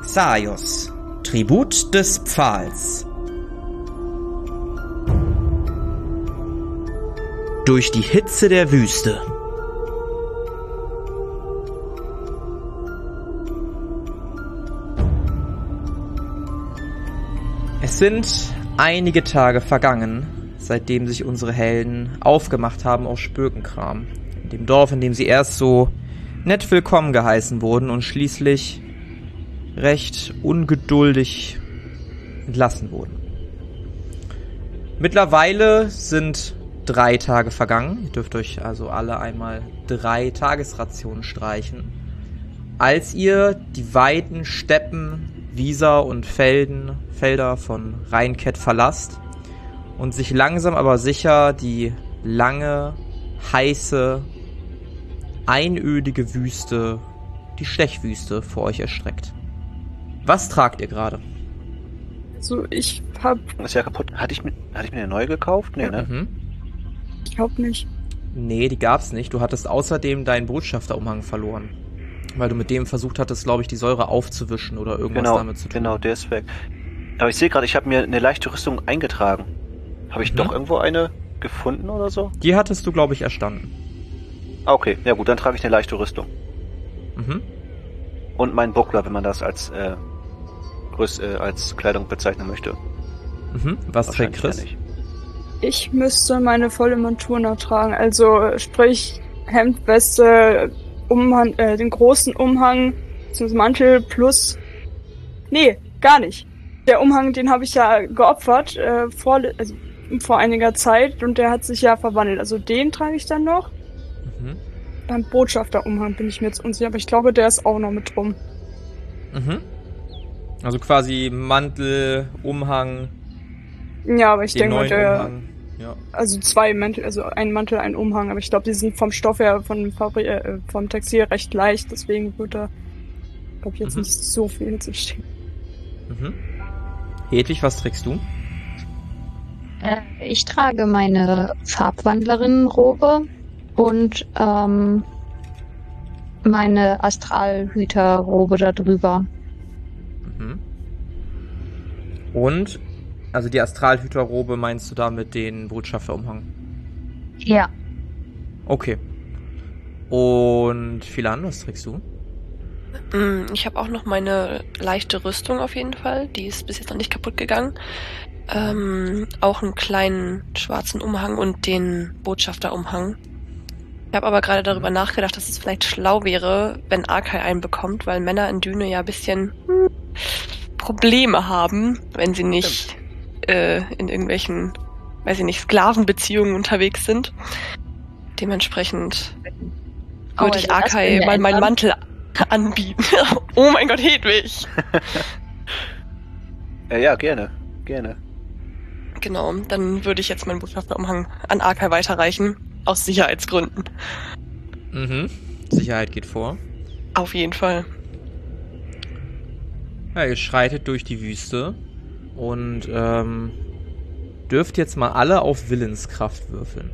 Xaios, Tribut des Pfahls. Durch die Hitze der Wüste. Es sind einige Tage vergangen, seitdem sich unsere Helden aufgemacht haben aus Spökenkram. In dem Dorf, in dem sie erst so nett willkommen geheißen wurden und schließlich recht ungeduldig entlassen wurden. Mittlerweile sind 3 Tage vergangen. Ihr dürft euch also alle einmal 3 Tagesrationen streichen. Als ihr die weiten Steppen, Wieser und Felder von Rheinkett verlasst und sich langsam aber sicher die lange, heiße, einödige Wüste, die Stechwüste, vor euch erstreckt. Was tragt ihr gerade? Also ich hab... Ist ja kaputt. Hatte ich mir eine neue gekauft? Nee, ne? Mhm. Ich glaub nicht. Nee, die gab's nicht. Du hattest außerdem deinen Botschafterumhang verloren. Weil du mit dem versucht hattest, glaube ich, die Säure aufzuwischen oder irgendwas damit zu tun. Genau, der ist weg. Aber ich sehe gerade, ich habe mir eine leichte Rüstung eingetragen. Habe ich doch irgendwo eine gefunden oder so? Die hattest du, glaube ich, erstanden. Ah, okay. Ja gut, dann trage ich eine leichte Rüstung. Mhm. Und meinen Buckler, wenn man das als Kleidung bezeichnen möchte. Mhm. Was trägt Chris? Ich müsste meine volle Montur noch tragen. Also sprich Hemd, Weste, Umhang, den großen Umhang zum Mantel plus... Nee, gar nicht. Der Umhang, den habe ich ja geopfert vor einiger Zeit und der hat sich ja verwandelt. Also den trage ich dann noch. Mhm. Beim Botschafterumhang bin ich mir jetzt unsicher, aber ich glaube, der ist auch noch mit drum. Mhm. Also quasi Mantel, Umhang. Ja, aber ich denke mal, Umhang. Ja. Also 2 Mäntel, also ein Mantel, ein Umhang, aber ich glaube, die sind vom Stoff her, vom Textil recht leicht, deswegen wird da, glaube ich, jetzt nicht so viel hinzustehen. Mhm. Hedwig, was trägst du? Ich trage meine Farbwandlerinnenrobe und meine Astralhüterrobe da drüber. Mhm. Und, also die Astralhüterrobe meinst du da mit den Botschafterumhang? Ja. Okay. Und Philan, was trägst du? Ich habe auch noch meine leichte Rüstung auf jeden Fall. Die ist bis jetzt noch nicht kaputt gegangen. Auch einen kleinen schwarzen Umhang und den Botschafterumhang. Ich habe aber gerade darüber nachgedacht, dass es vielleicht schlau wäre, wenn Arkai einen bekommt, weil Männer in Düne ja ein bisschen Probleme haben, wenn sie nicht in irgendwelchen, weiß ich nicht, Sklavenbeziehungen unterwegs sind. Dementsprechend würde ich Arkai mal meinen Mantel anbieten. Oh mein Gott, Hedwig! Ja, gerne. Genau, dann würde ich jetzt meinen Botschafterumhang an Arkai weiterreichen. Aus Sicherheitsgründen. Mhm. Sicherheit geht vor. Auf jeden Fall. Ja, ihr schreitet durch die Wüste und dürft jetzt mal alle auf Willenskraft würfeln.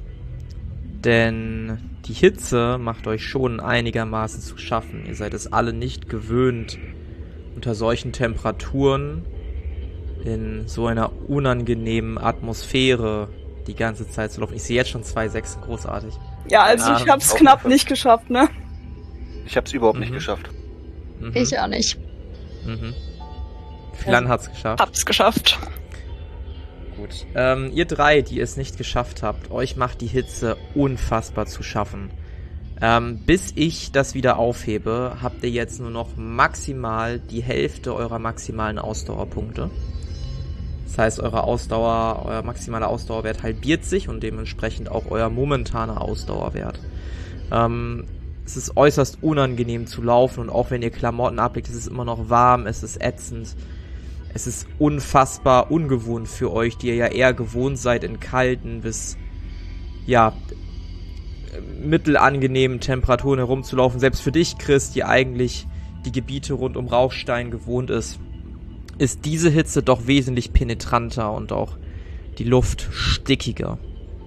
Denn die Hitze macht euch schon einigermaßen zu schaffen. Ihr seid es alle nicht gewöhnt, unter solchen Temperaturen in so einer unangenehmen Atmosphäre die ganze Zeit zu laufen. Ich sehe jetzt schon 2 Sechsen, großartig. Ja, also ich hab's knapp nicht geschafft, ne? Ich hab's überhaupt nicht geschafft. Mhm. Ich auch nicht. Mhm. Philan hat's geschafft. Hab's geschafft. Gut. Ihr 3, die es nicht geschafft habt, euch macht die Hitze unfassbar zu schaffen. Bis ich das wieder aufhebe, habt ihr jetzt nur noch maximal die Hälfte eurer maximalen Ausdauerpunkte. Das heißt, euer maximaler Ausdauerwert halbiert sich und dementsprechend auch euer momentaner Ausdauerwert. Es ist äußerst unangenehm zu laufen und auch wenn ihr Klamotten ablegt, ist es immer noch warm, es ist ätzend. Es ist unfassbar ungewohnt für euch, die ihr ja eher gewohnt seid, in kalten bis, ja, mittelangenehmen Temperaturen herumzulaufen. Selbst für dich, Chris, die eigentlich die Gebiete rund um Rauchstein gewohnt ist diese Hitze doch wesentlich penetranter und auch die Luft stickiger.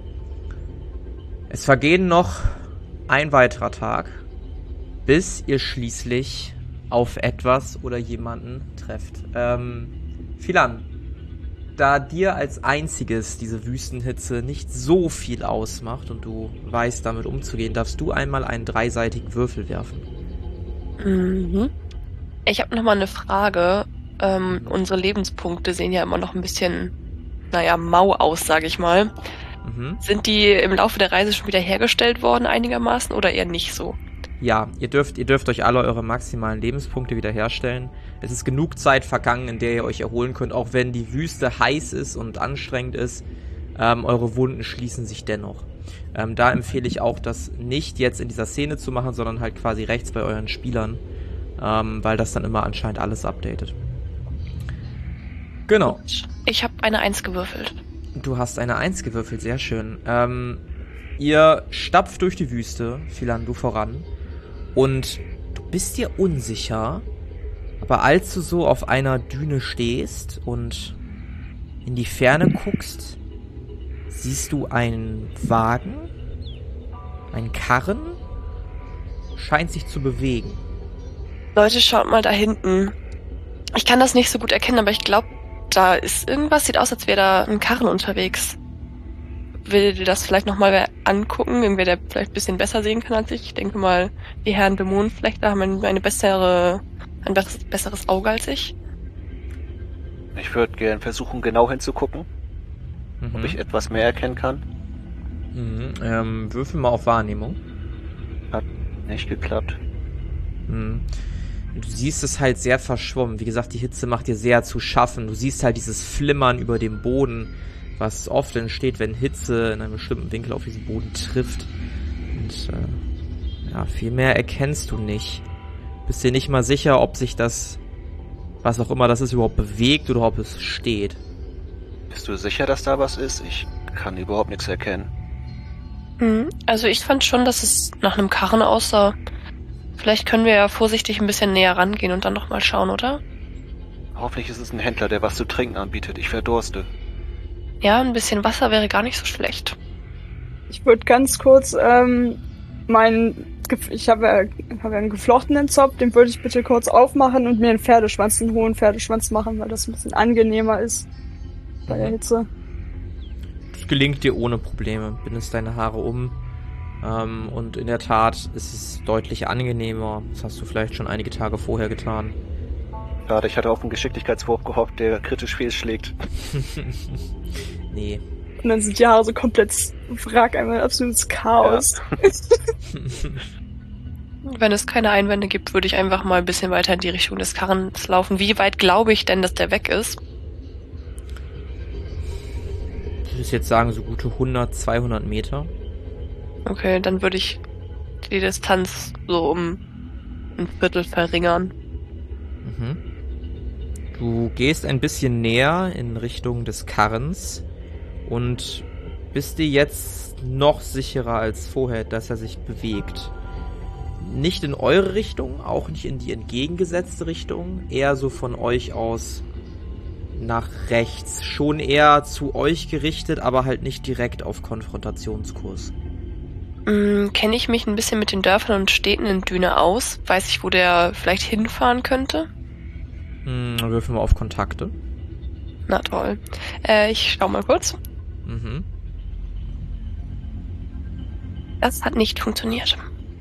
Es vergehen noch ein weiterer Tag, bis ihr schließlich auf etwas oder jemanden trefft. Philan, da dir als einziges diese Wüstenhitze nicht so viel ausmacht und du weißt, damit umzugehen, darfst du einmal einen 3-seitigen Würfel werfen. Mhm. Ich habe nochmal eine Frage. Unsere Lebenspunkte sehen ja immer noch ein bisschen, mau aus, sage ich mal. Mhm. Sind die im Laufe der Reise schon wieder hergestellt worden einigermaßen oder eher nicht so? Ja, ihr dürft euch alle eure maximalen Lebenspunkte wiederherstellen. Es ist genug Zeit vergangen, in der ihr euch erholen könnt, auch wenn die Wüste heiß ist und anstrengend ist. Eure Wunden schließen sich dennoch. Da empfehle ich auch, das nicht jetzt in dieser Szene zu machen, sondern halt quasi rechts bei euren Spielern, weil das dann immer anscheinend alles updatet. Genau. Ich habe eine 1 gewürfelt. Du hast eine 1 gewürfelt, sehr schön. Ihr stapft durch die Wüste, Philan, du voran. Und du bist dir unsicher, aber als du so auf einer Düne stehst und in die Ferne guckst, siehst du einen Wagen, einen Karren, scheint sich zu bewegen. Leute, schaut mal da hinten. Ich kann das nicht so gut erkennen, aber ich glaube, da ist irgendwas. Sieht aus, als wäre da ein Karren unterwegs. Will dir das vielleicht nochmal angucken? Irgendwer, der vielleicht ein bisschen besser sehen kann als ich. Ich denke mal, die Herren Dämonen vielleicht da haben ein besseres Auge als ich. Ich würde gern versuchen, genau hinzugucken, ob ich etwas mehr erkennen kann. Würfel mal auf Wahrnehmung. Hat nicht geklappt. Du siehst es halt sehr verschwommen. Wie gesagt, die Hitze macht dir sehr zu schaffen. Du siehst halt dieses Flimmern über dem Boden, was oft entsteht, wenn Hitze in einem bestimmten Winkel auf diesen Boden trifft. Und viel mehr erkennst du nicht. Bist dir nicht mal sicher, ob sich das, was auch immer das ist, überhaupt bewegt oder ob es steht. Bist du sicher, dass da was ist? Ich kann überhaupt nichts erkennen. Also ich fand schon, dass es nach einem Karren aussah. Vielleicht können wir ja vorsichtig ein bisschen näher rangehen und dann noch mal schauen, oder? Hoffentlich ist es ein Händler, der was zu trinken anbietet. Ich verdurste. Ja, ein bisschen Wasser wäre gar nicht so schlecht. Ich würde ganz kurz ich habe ja einen geflochtenen Zopf, den würde ich bitte kurz aufmachen und mir einen hohen Pferdeschwanz machen, weil das ein bisschen angenehmer ist bei der Hitze. Das gelingt dir ohne Probleme. Bindest deine Haare um. Und in der Tat ist es deutlich angenehmer. Das hast du vielleicht schon einige Tage vorher getan. Schade, ich hatte auf einen Geschicklichkeitswurf gehofft, der kritisch fehlschlägt. Nee. Und dann sind die Haare so komplett Wrack, einmal ein absolutes Chaos. Ja. Wenn es keine Einwände gibt, würde ich einfach mal ein bisschen weiter in die Richtung des Karrens laufen. Wie weit glaube ich denn, dass der weg ist? Ich würde jetzt sagen, so gute 100, 200 Meter. Okay, dann würde ich die Distanz so um ein Viertel verringern. Du gehst ein bisschen näher in Richtung des Karrens und bist dir jetzt noch sicherer als vorher, dass er sich bewegt. Nicht in eure Richtung, auch nicht in die entgegengesetzte Richtung, eher so von euch aus nach rechts. Schon eher zu euch gerichtet, aber halt nicht direkt auf Konfrontationskurs. Kenne ich mich ein bisschen mit den Dörfern und Städten in Düne aus? Weiß ich, wo der vielleicht hinfahren könnte? Würfeln wir auf Kontakte. Na toll. Ich schau mal kurz. Das hat nicht funktioniert.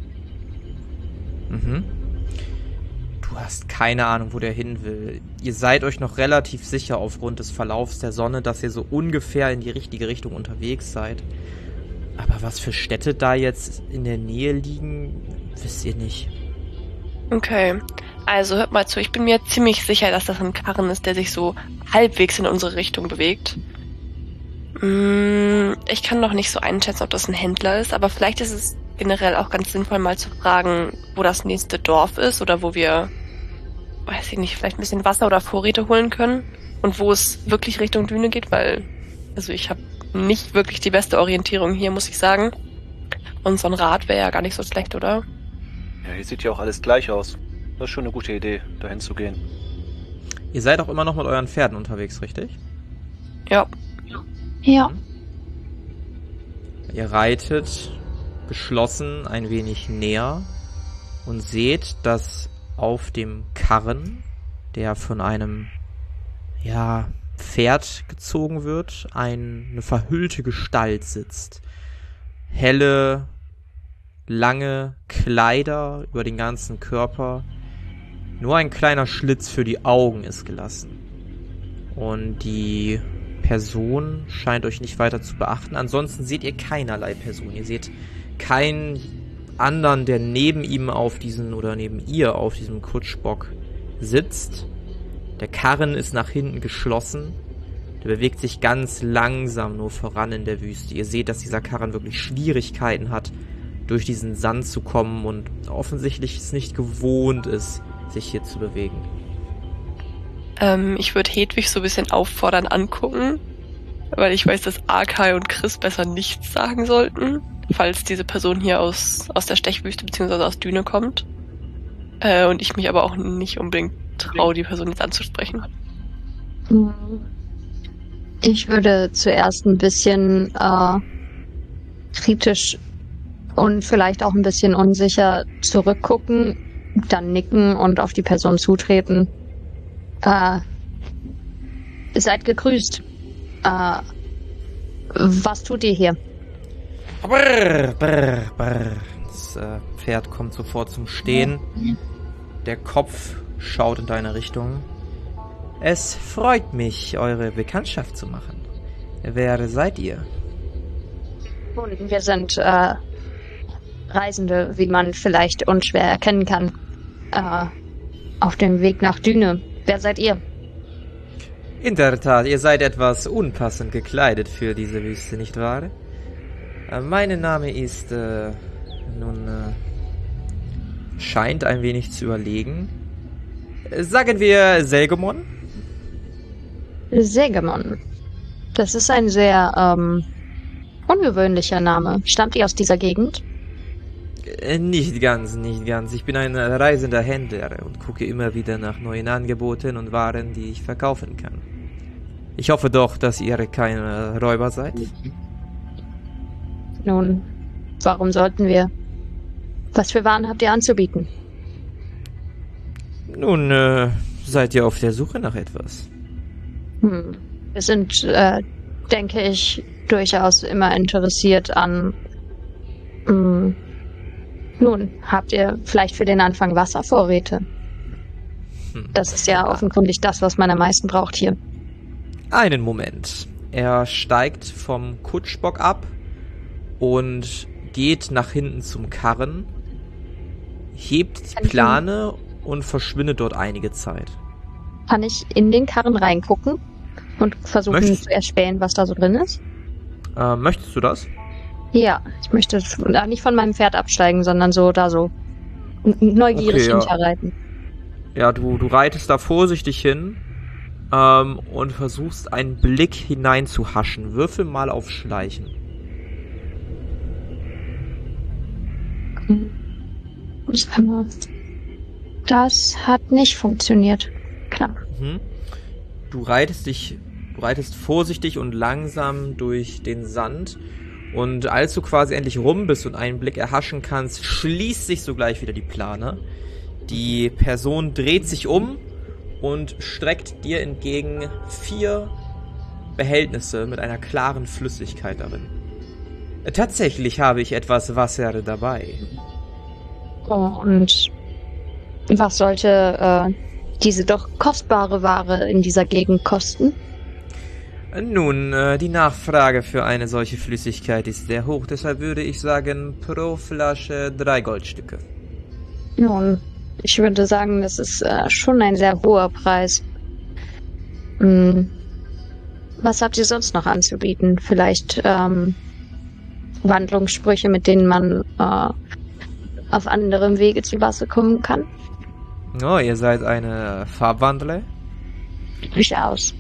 Du hast keine Ahnung, wo der hin will. Ihr seid euch noch relativ sicher aufgrund des Verlaufs der Sonne, dass ihr so ungefähr in die richtige Richtung unterwegs seid. Aber was für Städte da jetzt in der Nähe liegen, wisst ihr nicht. Okay, also hört mal zu. Ich bin mir ziemlich sicher, dass das ein Karren ist, der sich so halbwegs in unsere Richtung bewegt. Ich kann noch nicht so einschätzen, ob das ein Händler ist, aber vielleicht ist es generell auch ganz sinnvoll, mal zu fragen, wo das nächste Dorf ist oder wo wir, weiß ich nicht, vielleicht ein bisschen Wasser oder Vorräte holen können und wo es wirklich Richtung Düne geht, weil, also ich habe nicht wirklich die beste Orientierung hier, muss ich sagen. Und so ein Rad wäre ja gar nicht so schlecht, oder? Ja, hier sieht ja auch alles gleich aus. Das ist schon eine gute Idee, dahin zu gehen. Ihr seid auch immer noch mit euren Pferden unterwegs, richtig? Ja. Ja. Ihr reitet geschlossen ein wenig näher und seht, dass auf dem Karren, der von einem, Pferd gezogen wird, eine verhüllte Gestalt sitzt. Helle, lange Kleider über den ganzen Körper. Nur ein kleiner Schlitz für die Augen ist gelassen. Und die Person scheint euch nicht weiter zu beachten. Ansonsten seht ihr keinerlei Person. Ihr seht keinen anderen, der neben ihm neben ihr auf diesem Kutschbock sitzt. Der Karren ist nach hinten geschlossen. Der bewegt sich ganz langsam nur voran in der Wüste. Ihr seht, dass dieser Karren wirklich Schwierigkeiten hat, durch diesen Sand zu kommen und offensichtlich es nicht gewohnt ist, sich hier zu bewegen. Ich würde Hedwig so ein bisschen auffordern angucken, weil ich weiß, dass Arkai und Chris besser nichts sagen sollten, falls diese Person hier aus der Stechwüste bzw. aus Düne kommt. Und ich mich aber auch nicht unbedingt traue, die Person jetzt anzusprechen. Ich würde zuerst ein bisschen kritisch und vielleicht auch ein bisschen unsicher zurückgucken, dann nicken und auf die Person zutreten. Seid gegrüßt. Was tut ihr hier? Brrr, brrr, brrr. Das Pferd kommt sofort zum Stehen. Der Kopf schaut in deine Richtung. Es freut mich, eure Bekanntschaft zu machen. Wer seid ihr? Nun, wir sind Reisende, wie man vielleicht unschwer erkennen kann. Auf dem Weg nach Düne. Wer seid ihr? In der Tat, ihr seid etwas unpassend gekleidet für diese Wüste, nicht wahr? Mein Name ist, scheint ein wenig zu überlegen. Sagen wir Selgemon? Selgemon. Das ist ein sehr, ungewöhnlicher Name. Stammt ihr aus dieser Gegend? Nicht ganz. Ich bin ein reisender Händler und gucke immer wieder nach neuen Angeboten und Waren, die ich verkaufen kann. Ich hoffe doch, dass ihr keine Räuber seid. Nun, warum sollten wir? Was für Waren habt ihr anzubieten? Nun, seid ihr auf der Suche nach etwas? Wir sind, denke ich, durchaus immer interessiert an... Nun, habt ihr vielleicht für den Anfang Wasservorräte? Das ist ja offenkundig das, was man am meisten braucht hier. Einen Moment. Er steigt vom Kutschbock ab und geht nach hinten zum Karren, hebt die Plane und verschwindet dort einige Zeit. Kann ich in den Karren reingucken und versuchen zu erspähen, was da so drin ist? Möchtest du das? Ja, ich möchte nicht von meinem Pferd absteigen, sondern so neugierig hinterreiten. Ja, du reitest da vorsichtig hin und versuchst einen Blick hineinzuhaschen. Würfel mal auf Schleichen. Das hat nicht funktioniert. Knapp. Du reitest vorsichtig und langsam durch den Sand. Und als du quasi endlich rum bist und einen Blick erhaschen kannst, schließt sich sogleich wieder die Plane. Die Person dreht sich um und streckt dir entgegen 4 Behältnisse mit einer klaren Flüssigkeit darin. Tatsächlich habe ich etwas Wasser dabei. Oh, und was sollte diese doch kostbare Ware in dieser Gegend kosten? Nun, die Nachfrage für eine solche Flüssigkeit ist sehr hoch, deshalb würde ich sagen, pro Flasche 3 Goldstücke. Nun, ich würde sagen, das ist schon ein sehr hoher Preis. Was habt ihr sonst noch anzubieten? Vielleicht Wandlungssprüche, mit denen man auf anderem Wege zu Wasser kommen kann? Oh, ihr seid eine Farbwandler? Durchaus.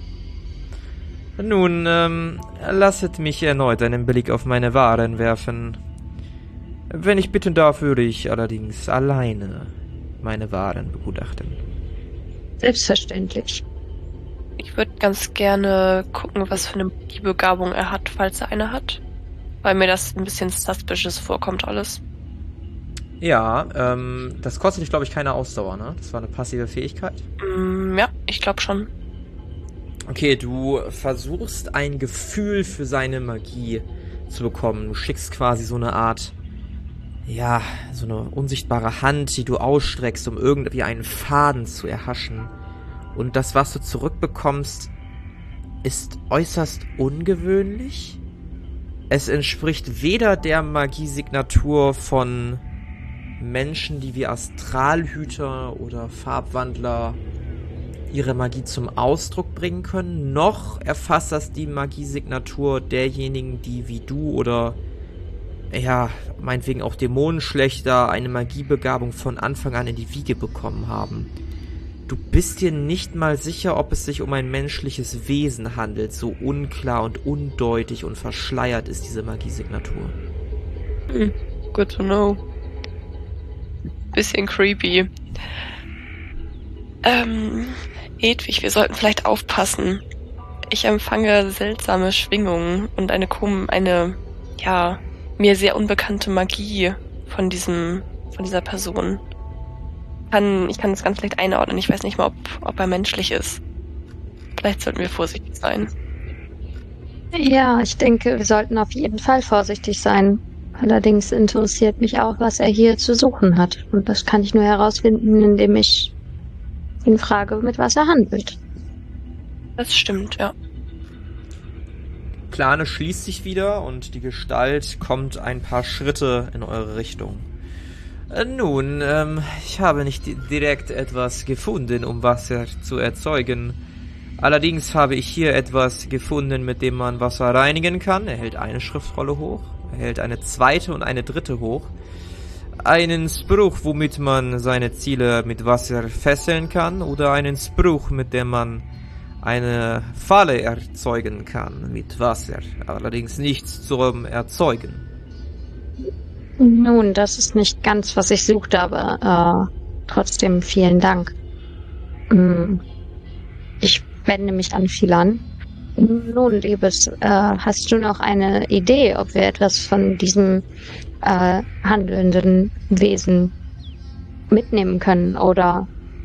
Nun, lasset mich erneut einen Blick auf meine Waren werfen. Wenn ich bitten darf, würde ich allerdings alleine meine Waren begutachten. Selbstverständlich. Ich würde ganz gerne gucken, was für eine Begabung er hat, falls er eine hat. Weil mir das ein bisschen suspicious vorkommt alles. Ja, das kostet dich, glaube ich, keine Ausdauer, ne? Das war eine passive Fähigkeit. Ja, ich glaube schon. Okay, du versuchst ein Gefühl für seine Magie zu bekommen. Du schickst quasi so eine Art, ja, so eine unsichtbare Hand, die du ausstreckst, um irgendwie einen Faden zu erhaschen. Und das, was du zurückbekommst, ist äußerst ungewöhnlich. Es entspricht weder der Magiesignatur von Menschen, die wie Astralhüter oder Farbwandler ihre Magie zum Ausdruck bringen können, noch erfasst das die Magiesignatur derjenigen, die wie du oder ja, meinetwegen auch Dämonenschlechter eine Magiebegabung von Anfang an in die Wiege bekommen haben. Du bist dir nicht mal sicher, ob es sich um ein menschliches Wesen handelt, so unklar und undeutig und verschleiert ist diese Magiesignatur. Good to know. Bisschen creepy. Hedwig, wir sollten vielleicht aufpassen. Ich empfange seltsame Schwingungen und eine mir sehr unbekannte Magie von dieser Person. Ich kann das ganz schlecht einordnen. Ich weiß nicht mal, ob er menschlich ist. Vielleicht sollten wir vorsichtig sein. Ja, ich denke, wir sollten auf jeden Fall vorsichtig sein. Allerdings interessiert mich auch, was er hier zu suchen hat. Und das kann ich nur herausfinden, indem ich ihn frage, mit was er handelt. Das stimmt, ja. Plane schließt sich wieder und die Gestalt kommt ein paar Schritte in eure Richtung. Nun, ich habe nicht direkt etwas gefunden, um Wasser zu erzeugen. Allerdings habe ich hier etwas gefunden, mit dem man Wasser reinigen kann. Er hält eine Schriftrolle hoch, er hält eine zweite und eine dritte hoch. Einen Spruch, womit man seine Ziele mit Wasser fesseln kann, oder einen Spruch, mit dem man eine Falle erzeugen kann mit Wasser. Allerdings nichts zum Erzeugen. Nun, das ist nicht ganz, was ich suchte, aber trotzdem vielen Dank. Ich wende mich an Philan. Nun, Liebes, hast du noch eine Idee, ob wir etwas von diesem handelnden Wesen mitnehmen können, oder?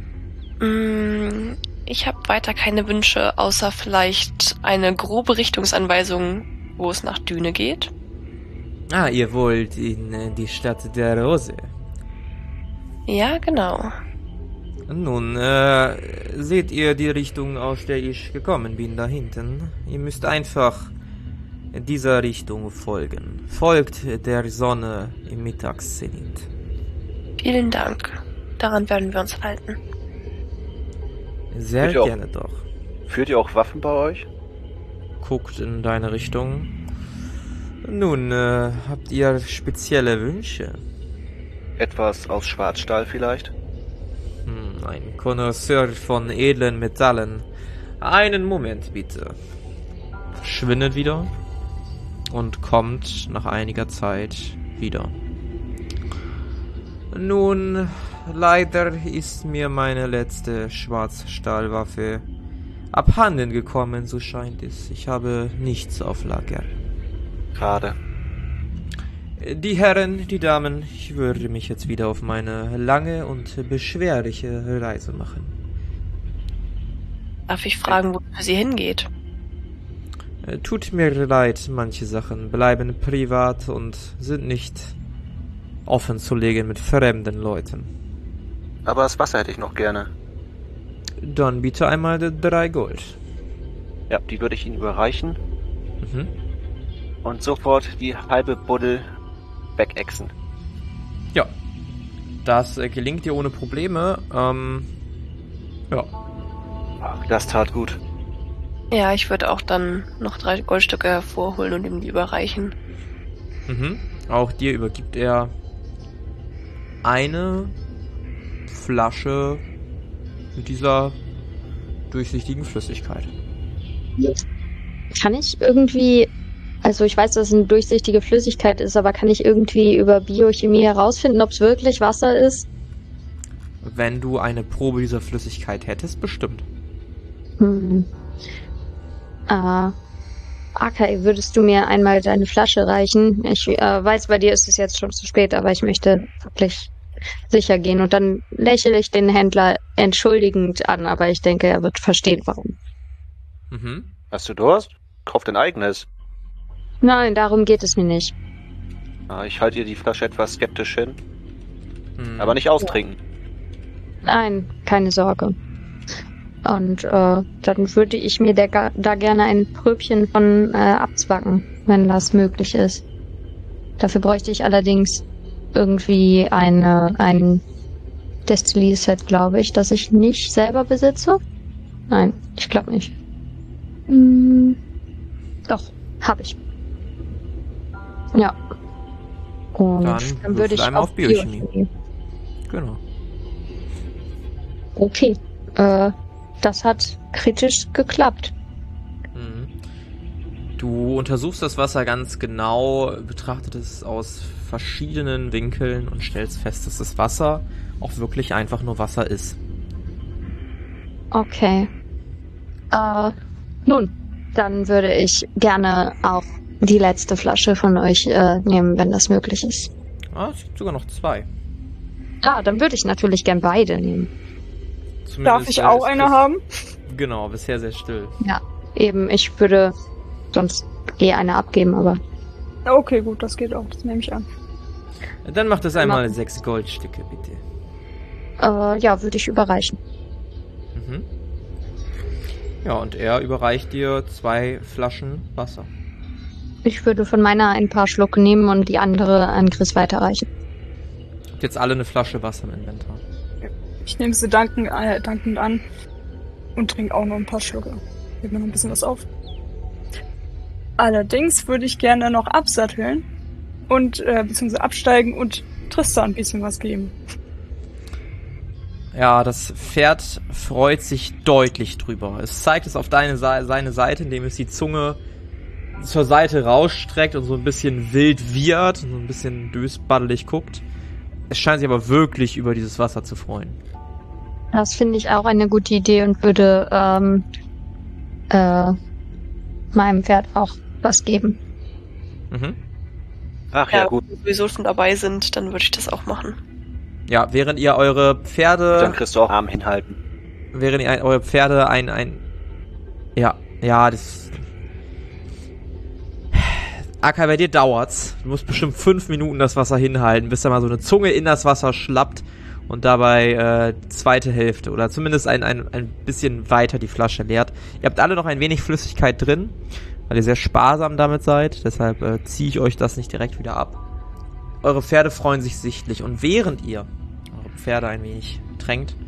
Ich habe weiter keine Wünsche, außer vielleicht eine grobe Richtungsanweisung, wo es nach Düne geht. Ah, ihr wollt in die Stadt der Rose. Ja, genau. Nun, seht ihr die Richtung, aus der ich gekommen bin, da hinten? Ihr müsst einfach dieser Richtung folgen. Folgt der Sonne im Mittagszenit. Vielen Dank. Daran werden wir uns halten. Sehr gerne doch. Führt ihr auch Waffen bei euch? Guckt in deine Richtung. Nun, habt ihr spezielle Wünsche? Etwas aus Schwarzstahl vielleicht? Ein Connoisseur von edlen Metallen. Einen Moment bitte. Verschwindet wieder und kommt nach einiger Zeit wieder. Nun, leider ist mir meine letzte Schwarzstahlwaffe abhanden gekommen, so scheint es. Ich habe nichts auf Lager. Schade. Die Herren, die Damen, ich würde mich jetzt wieder auf meine lange und beschwerliche Reise machen. Darf ich fragen, wo sie hingeht? Tut mir leid, manche Sachen bleiben privat und sind nicht offen zu legen mit fremden Leuten. Aber das Wasser hätte ich noch gerne. Dann bitte einmal 3 Gold. Ja, die würde ich Ihnen überreichen. Mhm. Und sofort die halbe Buddel wegexen. Ja, das gelingt dir ohne Probleme. Ja. Das tat gut. Ja, ich würde auch dann noch 3 Goldstücke hervorholen und ihm die überreichen. Mhm. Auch dir übergibt er eine Flasche mit dieser durchsichtigen Flüssigkeit. Kann ich irgendwie, also ich weiß, dass es eine durchsichtige Flüssigkeit ist, aber kann ich irgendwie über Biochemie herausfinden, ob es wirklich Wasser ist? Wenn du eine Probe dieser Flüssigkeit hättest, bestimmt. Akai, würdest du mir einmal deine Flasche reichen? Ich weiß, bei dir ist es jetzt schon zu spät, aber ich möchte wirklich sicher gehen. Und dann lächle ich den Händler entschuldigend an, aber ich denke, er wird verstehen, warum. Mhm. Hast du Durst? Kauf dein eigenes. Nein, darum geht es mir nicht. Ich halte ihr die Flasche etwas skeptisch hin. Mhm. Aber nicht austrinken. Nein, keine Sorge. Und dann würde ich mir da gerne ein Pröbchen von abzwacken, wenn das möglich ist. Dafür bräuchte ich allerdings irgendwie ein Destillier-Set, glaube ich, das ich nicht selber besitze. Nein, ich glaube nicht. Doch, habe ich. Ja. Und dann würde ich einmal auf Biochemie. Biochemie. Genau. Okay. Das hat kritisch geklappt. Mhm. Du untersuchst das Wasser ganz genau, betrachtest es aus verschiedenen Winkeln und stellst fest, dass das Wasser auch wirklich einfach nur Wasser ist. Okay. Nun, dann würde ich gerne auch die letzte Flasche von euch nehmen, wenn das möglich ist. Es gibt sogar noch 2. Dann würde ich natürlich gern beide nehmen. Zumindest, Darf ich auch eine haben? Genau, bisher sehr still. Ja, eben, ich würde sonst eine abgeben, aber... Okay, gut, das geht auch. Das nehme ich an. Dann macht es einmal 6 Goldstücke, bitte. Ja, würde ich überreichen. Mhm. Ja, und er überreicht dir 2 Flaschen Wasser. Ich würde von meiner ein paar Schluck nehmen und die andere an Chris weiterreichen. Habt jetzt alle eine Flasche Wasser im Inventar. Ich nehme sie dankend an und trinke auch noch ein paar Schlucke. Gib mir noch ein bisschen was auf. Allerdings würde ich gerne noch absatteln und beziehungsweise absteigen und Tristan ein bisschen was geben. Ja, das Pferd freut sich deutlich drüber. Es zeigt es auf seine Seite, indem es die Zunge zur Seite rausstreckt und so ein bisschen wild wiehert und so ein bisschen dösbaddelig guckt. Es scheint sich aber wirklich über dieses Wasser zu freuen. Das finde ich auch eine gute Idee und würde meinem Pferd auch was geben. Mhm. Ach ja, gut. Wenn wir sowieso schon dabei sind, dann würde ich das auch machen. Ja, während ihr eure Pferde... Dann kriegst du auch Arm hinhalten. Während ihr eure Pferde Ja, das... Akka, bei dir dauert's. Du musst bestimmt 5 Minuten das Wasser hinhalten, bis da mal so eine Zunge in das Wasser schlappt und dabei zweite Hälfte oder zumindest ein bisschen weiter die Flasche leert. Ihr habt alle noch ein wenig Flüssigkeit drin, weil ihr sehr sparsam damit seid. Deshalb ziehe ich euch das nicht direkt wieder ab. Eure Pferde freuen sich sichtlich und während ihr eure Pferde ein wenig tränkt,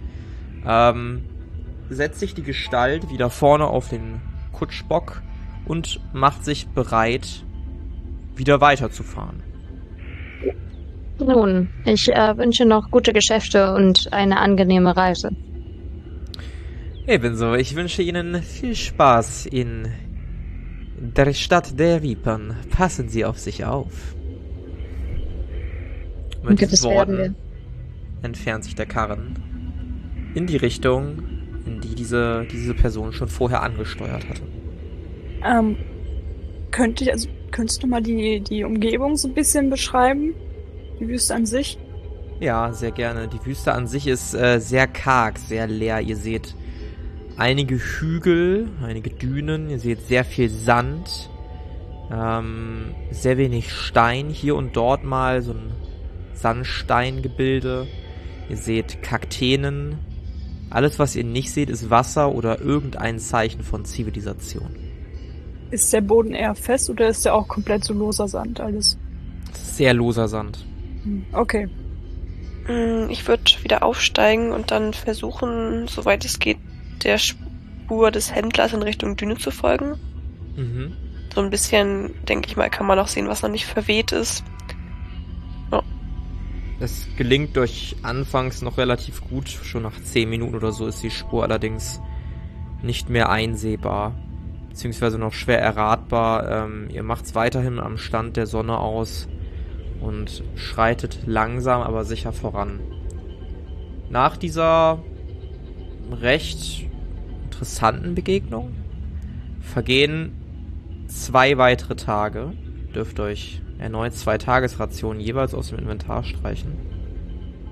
setzt sich die Gestalt wieder vorne auf den Kutschbock und macht sich bereit, wieder weiterzufahren. Nun, ich wünsche noch gute Geschäfte und eine angenehme Reise. Ebenso, ich wünsche Ihnen viel Spaß in der Stadt der Vipern. Passen Sie auf sich auf. Mit diesen Das werden wir. Worten entfernt sich der Karren in die Richtung, in die diese Person schon vorher angesteuert hatte. Könntest du mal die Umgebung so ein bisschen beschreiben? Die Wüste an sich? Ja, sehr gerne. Die Wüste an sich ist sehr karg, sehr leer. Ihr seht einige Hügel, einige Dünen, ihr seht sehr viel Sand, sehr wenig Stein, hier und dort mal so ein Sandsteingebilde. Ihr seht Kakteen. Alles, was ihr nicht seht, ist Wasser oder irgendein Zeichen von Zivilisation. Ist der Boden eher fest oder ist der auch komplett so loser Sand alles? Sehr loser Sand. Okay. Ich würde wieder aufsteigen und dann versuchen, soweit es geht, der Spur des Händlers in Richtung Düne zu folgen. Mhm. So ein bisschen, denke ich mal, kann man auch sehen, was noch nicht verweht ist. Ja. Es gelingt euch anfangs noch relativ gut. Schon nach 10 Minuten oder so ist die Spur allerdings nicht mehr einsehbar. Beziehungsweise noch schwer erratbar. Ihr macht's weiterhin am Stand der Sonne aus und schreitet langsam, aber sicher voran. Nach dieser recht interessanten Begegnung vergehen 2 weitere Tage. Dürft euch erneut 2 Tagesrationen jeweils aus dem Inventar streichen.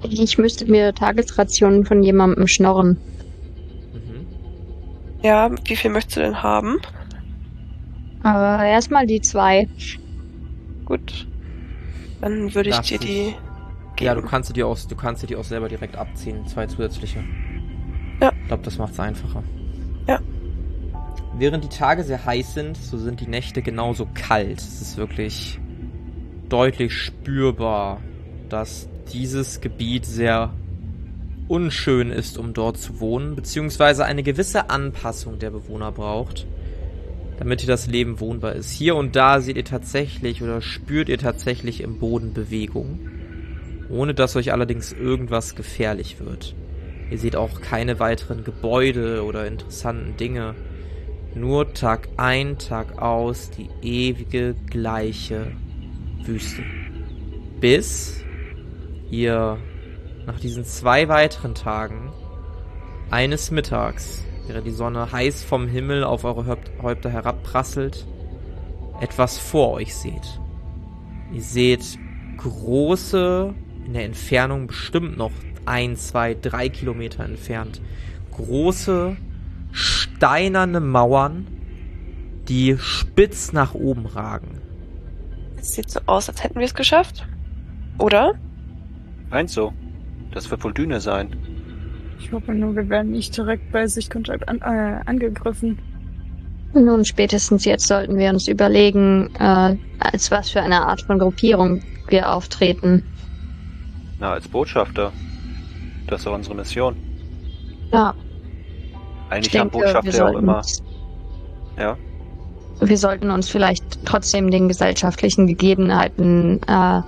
Ich müsste mir Tagesrationen von jemandem schnorren. Mhm. Ja, wie viel möchtest du denn haben? Aber erstmal die 2. Gut. Dann würde ich Das dir die geben. Ja, du kannst die auch selber direkt abziehen, 2 zusätzliche. Ja. Ich glaube, das macht es einfacher. Ja. Während die Tage sehr heiß sind, so sind die Nächte genauso kalt. Es ist wirklich deutlich spürbar, dass dieses Gebiet sehr unschön ist, um dort zu wohnen, beziehungsweise eine gewisse Anpassung der Bewohner braucht, damit hier das Leben wohnbar ist. Hier und da seht ihr tatsächlich oder spürt ihr tatsächlich im Boden Bewegung, ohne dass euch allerdings irgendwas gefährlich wird. Ihr seht auch keine weiteren Gebäude oder interessanten Dinge. Nur Tag ein, Tag aus die ewige gleiche Wüste. Bis ihr nach diesen 2 weiteren Tagen eines Mittags, während die Sonne heiß vom Himmel auf eure Häupter herabprasselt, etwas vor euch seht. Ihr seht große, in der Entfernung bestimmt noch 1, 2, 3 Kilometer entfernt, große, steinerne Mauern, die spitz nach oben ragen. Es sieht so aus, als hätten wir es geschafft. Oder? Meint so. Das wird wohl Düne sein. Ich hoffe nur, wir werden nicht direkt bei Sichtkontakt angegriffen. Nun, spätestens jetzt sollten wir uns überlegen, als was für eine Art von Gruppierung wir auftreten. Na, als Botschafter. Das ist doch unsere Mission. Ja, Eigentlich haben Botschafter ja auch immer... Ja? Wir sollten uns vielleicht trotzdem den gesellschaftlichen Gegebenheiten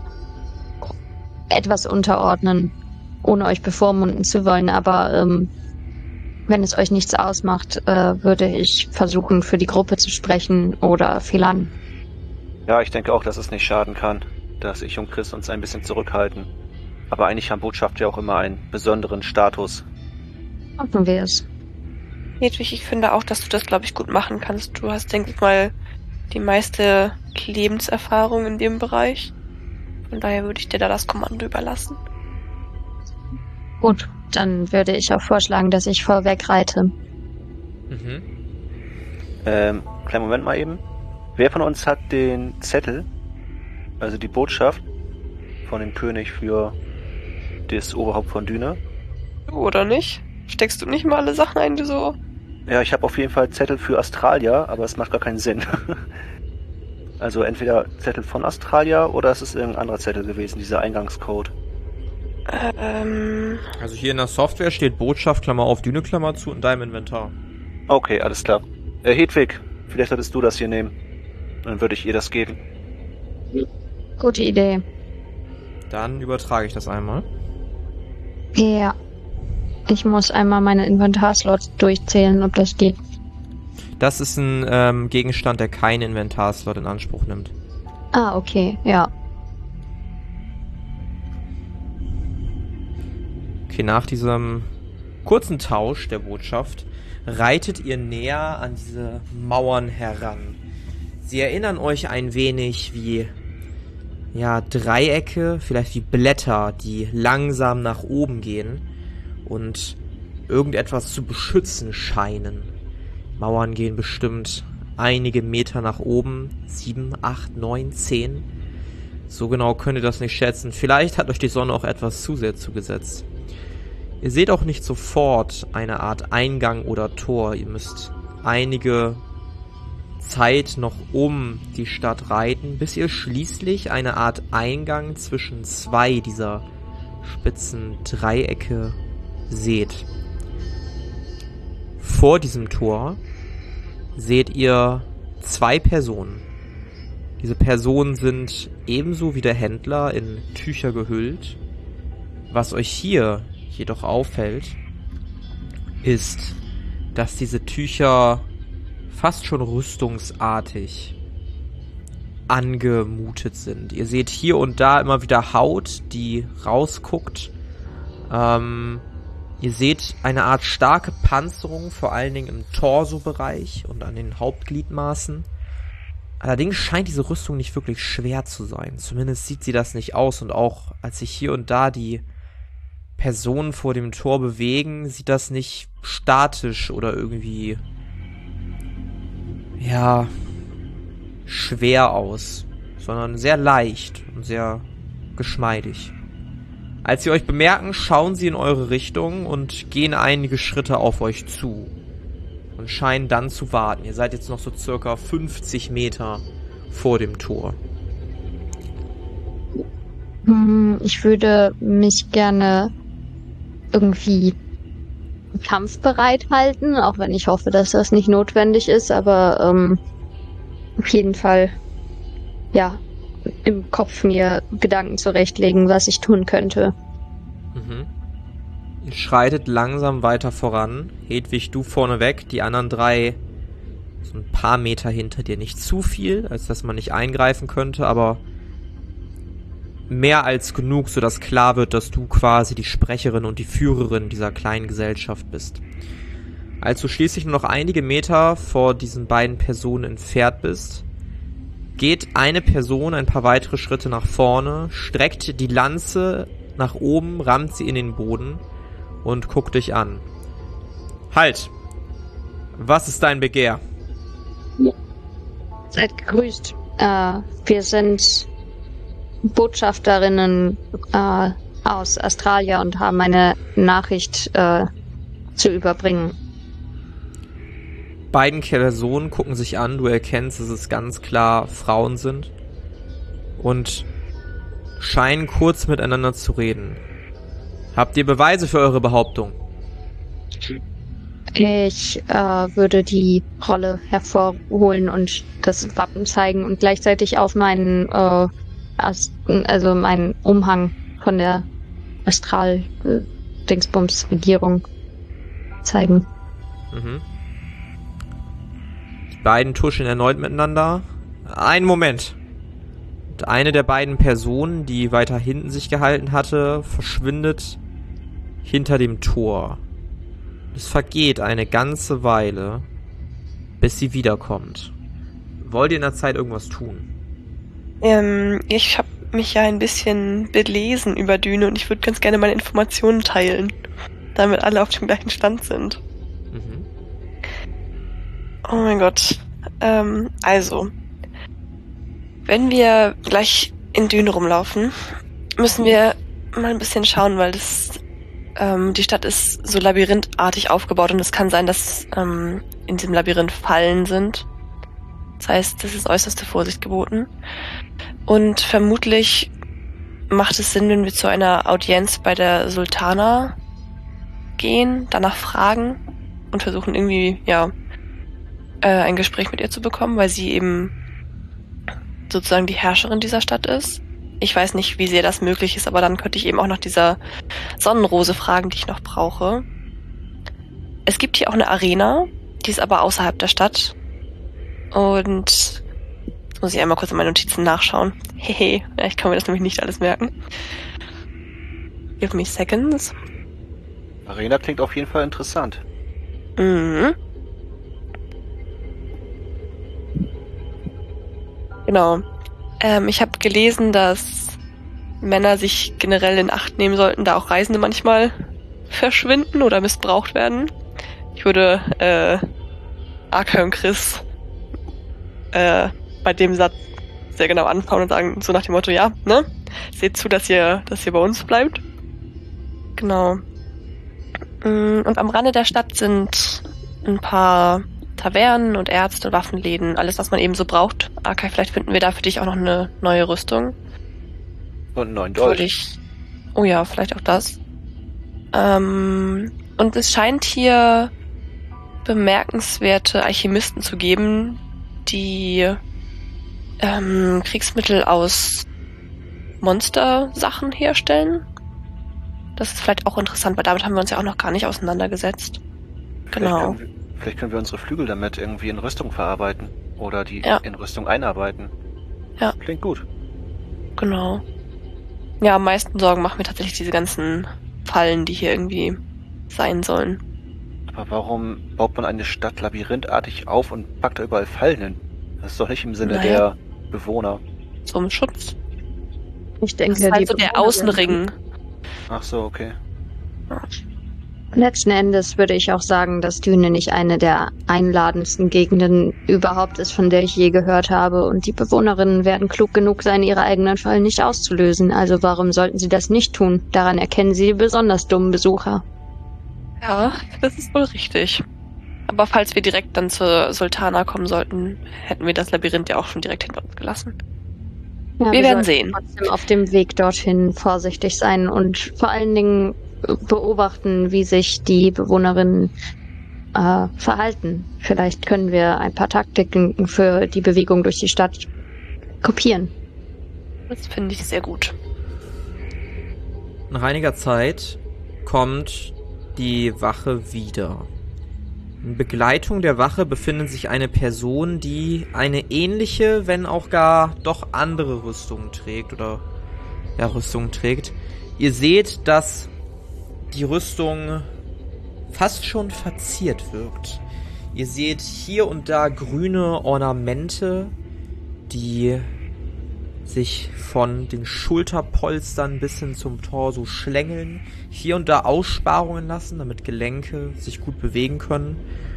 etwas unterordnen, ohne euch bevormunden zu wollen. Aber wenn es euch nichts ausmacht, würde ich versuchen, für die Gruppe zu sprechen oder Philan. Ja, ich denke auch, dass es nicht schaden kann, dass ich und Chris uns ein bisschen zurückhalten. Aber eigentlich haben Botschafter ja auch immer einen besonderen Status. Hoffen wir es. Hedwig, ich finde auch, dass du das, glaube ich, gut machen kannst. Du hast, denke ich mal, die meiste Lebenserfahrung in dem Bereich. Von daher würde ich dir da das Kommando überlassen. Gut, dann würde ich auch vorschlagen, dass ich vorweg reite. Mhm. Kleinen Moment mal eben. Wer von uns hat den Zettel, also die Botschaft von dem König für das Oberhaupt von Düne? Du, oder nicht? Steckst du nicht mal alle Sachen ein, die so... Ja, ich habe auf jeden Fall Zettel für Australia, aber es macht gar keinen Sinn. Also entweder Zettel von Australia oder es ist irgendein anderer Zettel gewesen, dieser Eingangscode. Also hier in der Software steht Botschaft, Klammer auf, Düne, Klammer zu in deinem Inventar. Okay, alles klar. Hedwig, vielleicht solltest du das hier nehmen. Dann würde ich ihr das geben. Gute Idee. Dann übertrage ich das einmal. Ja. Ich muss einmal meine Inventarslots durchzählen, ob das geht. Das ist ein Gegenstand, der keinen Inventarslot in Anspruch nimmt. Ah, okay, ja. Okay, nach diesem kurzen Tausch der Botschaft reitet ihr näher an diese Mauern heran. Sie erinnern euch ein wenig wie, ja, Dreiecke, vielleicht wie Blätter, die langsam nach oben gehen und irgendetwas zu beschützen scheinen. Mauern gehen bestimmt einige Meter nach oben, 7, 8, 9, 10. So genau könnt ihr das nicht schätzen. Vielleicht hat euch die Sonne auch etwas zu sehr zugesetzt. Ihr seht auch nicht sofort eine Art Eingang oder Tor. Ihr müsst einige Zeit noch um die Stadt reiten, bis ihr schließlich eine Art Eingang zwischen 2 dieser spitzen Dreiecke seht. Vor diesem Tor seht ihr 2 Personen. Diese Personen sind ebenso wie der Händler in Tücher gehüllt. Was euch hier jedoch auffällt, ist, dass diese Tücher fast schon rüstungsartig angemutet sind. Ihr seht hier und da immer wieder Haut, die rausguckt. Ihr seht eine Art starke Panzerung, vor allen Dingen im Torso-Bereich und an den Hauptgliedmaßen. Allerdings scheint diese Rüstung nicht wirklich schwer zu sein. Zumindest sieht sie das nicht aus. Und auch als sich hier und da die Personen vor dem Tor bewegen, sieht das nicht statisch oder irgendwie, ja, schwer aus, sondern sehr leicht und sehr geschmeidig. Als sie euch bemerken, schauen sie in eure Richtung und gehen einige Schritte auf euch zu und scheinen dann zu warten. Ihr seid jetzt noch so circa 50 Meter vor dem Tor. Ich würde mich gerne irgendwie kampfbereit halten, auch wenn ich hoffe, dass das nicht notwendig ist, aber auf jeden Fall, ja, im Kopf mir Gedanken zurechtlegen, was ich tun könnte. Ihr schreitet langsam weiter voran. Hedwig, du vorneweg, die anderen 3 so ein paar Meter hinter dir. Nicht zu viel, als dass man nicht eingreifen könnte, aber mehr als genug, sodass klar wird, dass du quasi die Sprecherin und die Führerin dieser kleinen Gesellschaft bist. Als du schließlich nur noch einige Meter vor diesen beiden Personen entfernt bist, geht eine Person ein paar weitere Schritte nach vorne, streckt die Lanze nach oben, rammt sie in den Boden und guckt dich an. Halt! Was ist dein Begehr? Seid gegrüßt. Wir sind Botschafterinnen aus Australia und haben eine Nachricht zu überbringen. Beiden Personen gucken sich an, du erkennst, dass es ganz klar Frauen sind und scheinen kurz miteinander zu reden. Habt ihr Beweise für eure Behauptung? Ich würde die Rolle hervorholen und das Wappen zeigen und gleichzeitig auf meinen meinen Umhang von der Astral-Dingsbums-Regierung zeigen. Die beiden tuschen erneut miteinander. Einen Moment. Und eine der beiden Personen, die weiter hinten sich gehalten hatte, verschwindet hinter dem Tor. Es vergeht eine ganze Weile, bis sie wiederkommt. Wollt ihr in der Zeit irgendwas tun? Ich habe mich ja ein bisschen belesen über Düne und ich würde ganz gerne meine Informationen teilen, damit alle auf dem gleichen Stand sind. Oh mein Gott. Also, wenn wir gleich in Düne rumlaufen, müssen wir mal ein bisschen schauen, weil die Stadt ist so labyrinthartig aufgebaut und es kann sein, dass in diesem Labyrinth Fallen sind. Das heißt, das ist äußerste Vorsicht geboten. Und vermutlich macht es Sinn, wenn wir zu einer Audienz bei der Sultana gehen, danach fragen und versuchen irgendwie, ein Gespräch mit ihr zu bekommen, weil sie eben sozusagen die Herrscherin dieser Stadt ist. Ich weiß nicht, wie sehr das möglich ist, aber dann könnte ich eben auch nach dieser Sonnenrose fragen, die ich noch brauche. Es gibt hier auch eine Arena, die ist aber außerhalb der Stadt. Und jetzt muss ich einmal kurz in meine Notizen nachschauen. Hehe, ich kann mir das nämlich nicht alles merken. Give me seconds. Arena klingt auf jeden Fall interessant. Genau. Ich habe gelesen, dass Männer sich generell in Acht nehmen sollten, da auch Reisende manchmal verschwinden oder missbraucht werden. Ich würde Arka und Chris bei dem Satz sehr genau anfangen und sagen, so nach dem Motto, ja, ne? Seht zu, dass ihr bei uns bleibt. Genau. Und am Rande der Stadt sind ein paar Tavernen und Ärzte, Waffenläden, alles, was man eben so braucht. Arkai, vielleicht finden wir da für dich auch noch eine neue Rüstung. Und einen neuen Dolch. Oh ja, vielleicht auch das. Und es scheint hier bemerkenswerte Alchemisten zu geben, die Kriegsmittel aus Monstersachen herstellen. Das ist vielleicht auch interessant, weil damit haben wir uns ja auch noch gar nicht auseinandergesetzt. Genau. Vielleicht können wir unsere Flügel damit irgendwie in Rüstung verarbeiten. Oder die in Rüstung einarbeiten. Ja. Klingt gut. Genau. Ja, am meisten Sorgen machen mir tatsächlich diese ganzen Fallen, die hier irgendwie sein sollen. Aber warum baut man eine Stadt labyrinthartig auf und packt da überall Fallen hin? Das ist doch nicht im Sinne der Bewohner. Zum Schutz. Ich denke, das ist halt so der Außenring. Ach so, okay. Letzten Endes würde ich auch sagen, dass Düne nicht eine der einladendsten Gegenden überhaupt ist, von der ich je gehört habe. Und die Bewohnerinnen werden klug genug sein, ihre eigenen Fallen nicht auszulösen. Also warum sollten sie das nicht tun? Daran erkennen sie die besonders dummen Besucher. Ja, das ist wohl richtig. Aber falls wir direkt dann zur Sultana kommen sollten, hätten wir das Labyrinth ja auch schon direkt hinter uns gelassen. Ja, wir werden sehen. Trotzdem auf dem Weg dorthin vorsichtig sein und vor allen Dingen beobachten, wie sich die Bewohnerinnen verhalten. Vielleicht können wir ein paar Taktiken für die Bewegung durch die Stadt kopieren. Das finde ich sehr gut. Nach einiger Zeit kommt die Wache wieder. In Begleitung der Wache befindet sich eine Person, die eine ähnliche, wenn auch gar doch andere Rüstung trägt. Ihr seht, dass die Rüstung fast schon verziert wirkt. Ihr seht hier und da grüne Ornamente, die sich von den Schulterpolstern bis hin zum Torso schlängeln, hier und da Aussparungen lassen, damit Gelenke sich gut bewegen können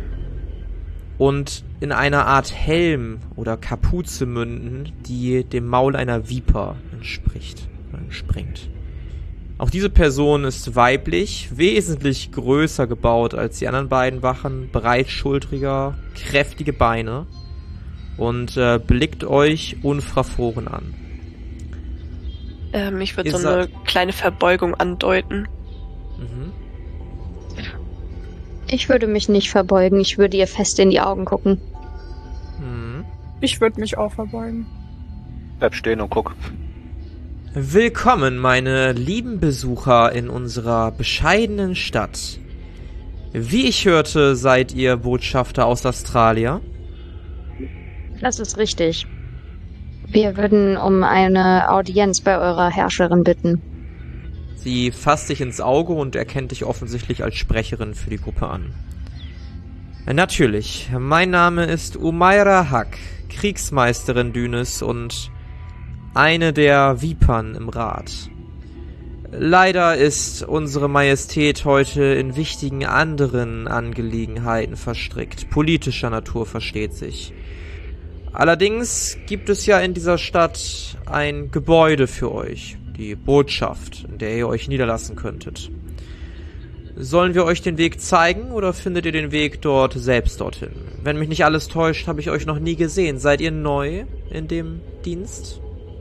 und in einer Art Helm oder Kapuze münden, die dem Maul einer Viper entspringt. Auch diese Person ist weiblich, wesentlich größer gebaut als die anderen beiden Wachen, breitschultriger, kräftige Beine und blickt euch unverfroren an. Ich würde so eine kleine Verbeugung andeuten. Mhm. Ich würde mich nicht verbeugen, ich würde ihr fest in die Augen gucken. Mhm. Ich würde mich auch verbeugen. Bleib stehen und guck. Willkommen, meine lieben Besucher in unserer bescheidenen Stadt. Wie ich hörte, seid ihr Botschafter aus Australia? Das ist richtig. Wir würden um eine Audienz bei eurer Herrscherin bitten. Sie fasst dich ins Auge und erkennt dich offensichtlich als Sprecherin für die Gruppe an. Natürlich, mein Name ist Umaira Haq, Kriegsmeisterin Dünes und eine der Vipern im Rat. Leider ist unsere Majestät heute in wichtigen anderen Angelegenheiten verstrickt. Politischer Natur, versteht sich. Allerdings gibt es ja in dieser Stadt ein Gebäude für euch, die Botschaft, in der ihr euch niederlassen könntet. Sollen wir euch den Weg zeigen oder findet ihr den Weg dort selbst dorthin? Wenn mich nicht alles täuscht, habe ich euch noch nie gesehen. Seid ihr neu in dem Dienst?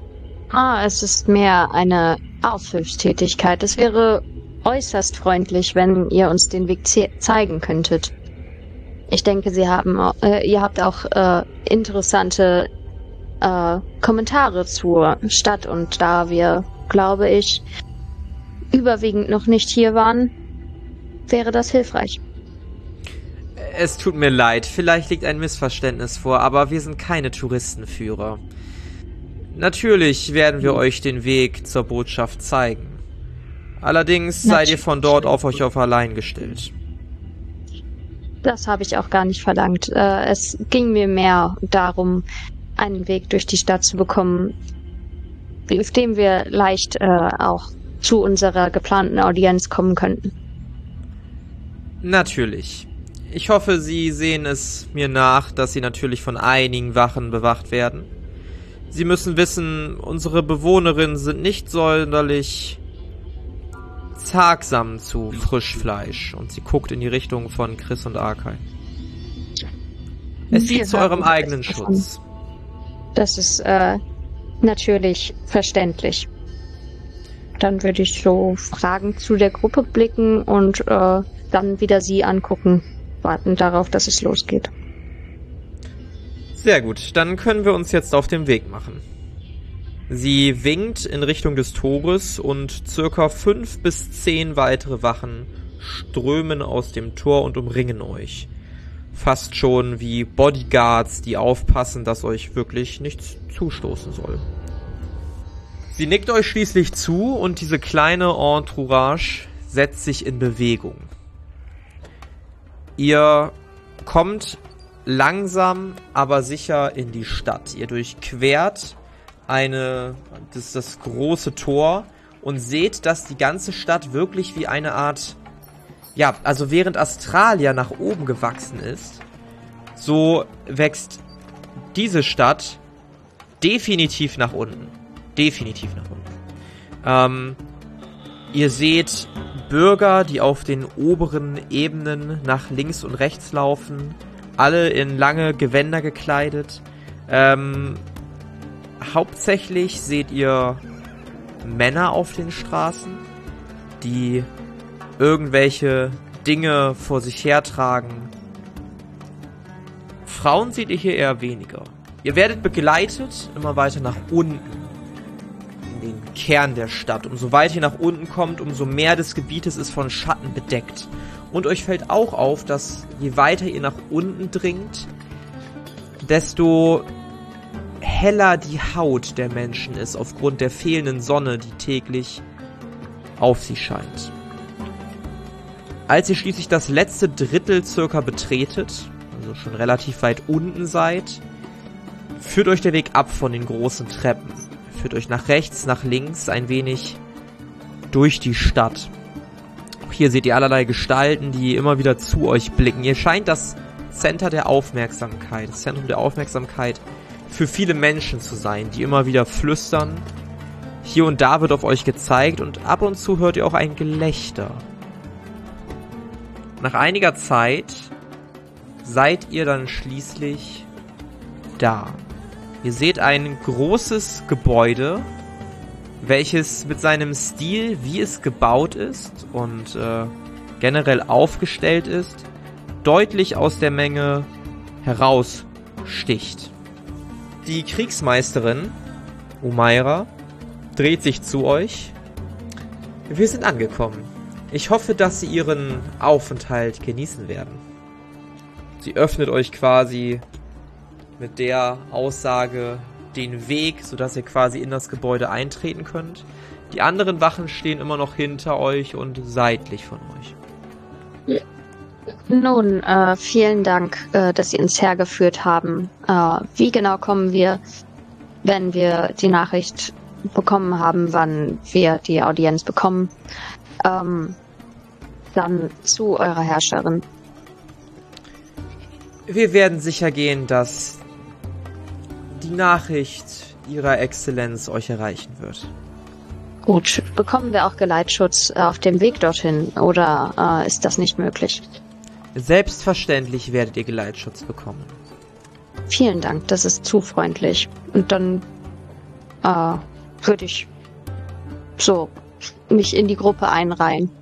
Es ist mehr eine Aushilfstätigkeit. Es wäre äußerst freundlich, wenn ihr uns den Weg zeigen könntet. Ich denke, ihr habt auch interessante Kommentare zur Stadt und da wir, glaube ich, überwiegend noch nicht hier waren, wäre das hilfreich. Es tut mir leid, vielleicht liegt ein Missverständnis vor, aber wir sind keine Touristenführer. Natürlich werden wir euch den Weg zur Botschaft zeigen. Allerdings seid ihr von dort auf euch allein gestellt. Das habe ich auch gar nicht verlangt. Es ging mir mehr darum, einen Weg durch die Stadt zu bekommen, auf dem wir leicht auch zu unserer geplanten Audienz kommen könnten. Natürlich. Ich hoffe, Sie sehen es mir nach, dass Sie natürlich von einigen Wachen bewacht werden. Sie müssen wissen, unsere Bewohnerinnen sind nicht sonderlich zagsam zu Frischfleisch. Und sie guckt in die Richtung von Chris und Arkai. Es dient zu eurem eigenen Schutz. Das ist natürlich verständlich. Dann würde ich so fragend zu der Gruppe blicken und dann wieder sie angucken, warten darauf, dass es losgeht. Sehr gut, dann können wir uns jetzt auf den Weg machen. Sie winkt in Richtung des Tores und circa 5 bis 10 weitere Wachen strömen aus dem Tor und umringen euch. Fast schon wie Bodyguards, die aufpassen, dass euch wirklich nichts zustoßen soll. Sie nickt euch schließlich zu und diese kleine Entourage setzt sich in Bewegung. Ihr kommt langsam, aber sicher in die Stadt. Ihr durchquert das große Tor und seht, dass die ganze Stadt wirklich wie eine Art ja, also während Australia nach oben gewachsen ist, so wächst diese Stadt definitiv nach unten. Definitiv nach unten. Ihr seht Bürger, die auf den oberen Ebenen nach links und rechts laufen, alle in lange Gewänder gekleidet. Hauptsächlich seht ihr Männer auf den Straßen, die irgendwelche Dinge vor sich hertragen. Frauen seht ihr hier eher weniger. Ihr werdet begleitet immer weiter nach unten, in den Kern der Stadt. Umso weiter ihr nach unten kommt, umso mehr des Gebietes ist von Schatten bedeckt. Und euch fällt auch auf, dass je weiter ihr nach unten dringt, desto heller die Haut der Menschen ist, aufgrund der fehlenden Sonne, die täglich auf sie scheint. Als ihr schließlich das letzte Drittel circa betretet, also schon relativ weit unten seid, führt euch der Weg ab von den großen Treppen. Führt euch nach rechts, nach links, ein wenig durch die Stadt. Auch hier seht ihr allerlei Gestalten, die immer wieder zu euch blicken. Ihr scheint das Zentrum der Aufmerksamkeit für viele Menschen zu sein, die immer wieder flüstern. Hier und da wird auf euch gezeigt und ab und zu hört ihr auch ein Gelächter. Nach einiger Zeit seid ihr dann schließlich da. Ihr seht ein großes Gebäude, welches mit seinem Stil, wie es gebaut ist und generell aufgestellt ist, deutlich aus der Menge heraussticht. Die Kriegsmeisterin, Umaira, dreht sich zu euch. Wir sind angekommen. Ich hoffe, dass Sie Ihren Aufenthalt genießen werden. Sie öffnet euch quasi mit der Aussage den Weg, sodass ihr quasi in das Gebäude eintreten könnt. Die anderen Wachen stehen immer noch hinter euch und seitlich von euch. Nun, vielen Dank, dass Sie uns hergeführt haben. Wie genau kommen wir, wenn wir die Nachricht bekommen haben, wann wir die Audienz bekommen, dann zu eurer Herrscherin? Wir werden sicher gehen, dass die Nachricht Ihrer Exzellenz euch erreichen wird. Gut, bekommen wir auch Geleitschutz auf dem Weg dorthin, oder ist das nicht möglich? Selbstverständlich werdet ihr Geleitschutz bekommen. Vielen Dank, das ist zu freundlich. Und dann würde ich so mich in die Gruppe einreihen.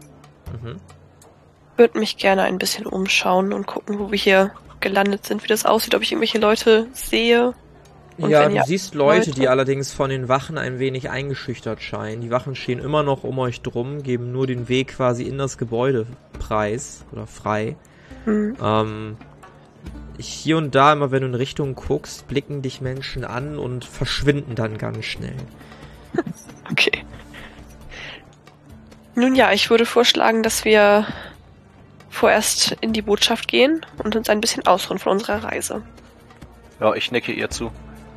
Würde mich gerne ein bisschen umschauen und gucken, wo wir hier gelandet sind, wie das aussieht, ob ich irgendwelche Leute sehe. Und ja, wenn du siehst Leute, die allerdings von den Wachen ein wenig eingeschüchtert scheinen. Die Wachen stehen immer noch um euch drum, geben nur den Weg quasi in das Gebäude preis oder frei. Hier und da, immer wenn du in Richtung guckst, blicken dich Menschen an und verschwinden dann ganz schnell. Okay. Nun ja, ich würde vorschlagen, dass wir vorerst in die Botschaft gehen und uns ein bisschen ausruhen von unserer Reise. Ja, ich nicke ihr zu.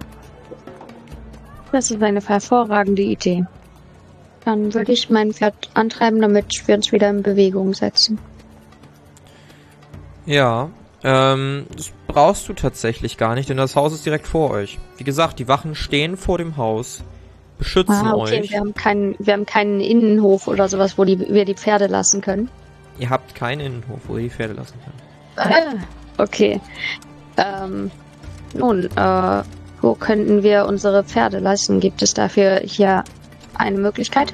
Das ist eine hervorragende Idee. Dann würde ich mein Pferd antreiben, damit wir uns wieder in Bewegung setzen. Ja, das brauchst du tatsächlich gar nicht, denn das Haus ist direkt vor euch. Wie gesagt, die Wachen stehen vor dem Haus, beschützen okay, euch. Wir haben keinen Innenhof oder sowas, wo wir die Pferde lassen können. Ihr habt keinen Innenhof, wo ihr die Pferde lassen könnt. Okay. Nun, wo könnten wir unsere Pferde lassen? Gibt es dafür hier eine Möglichkeit?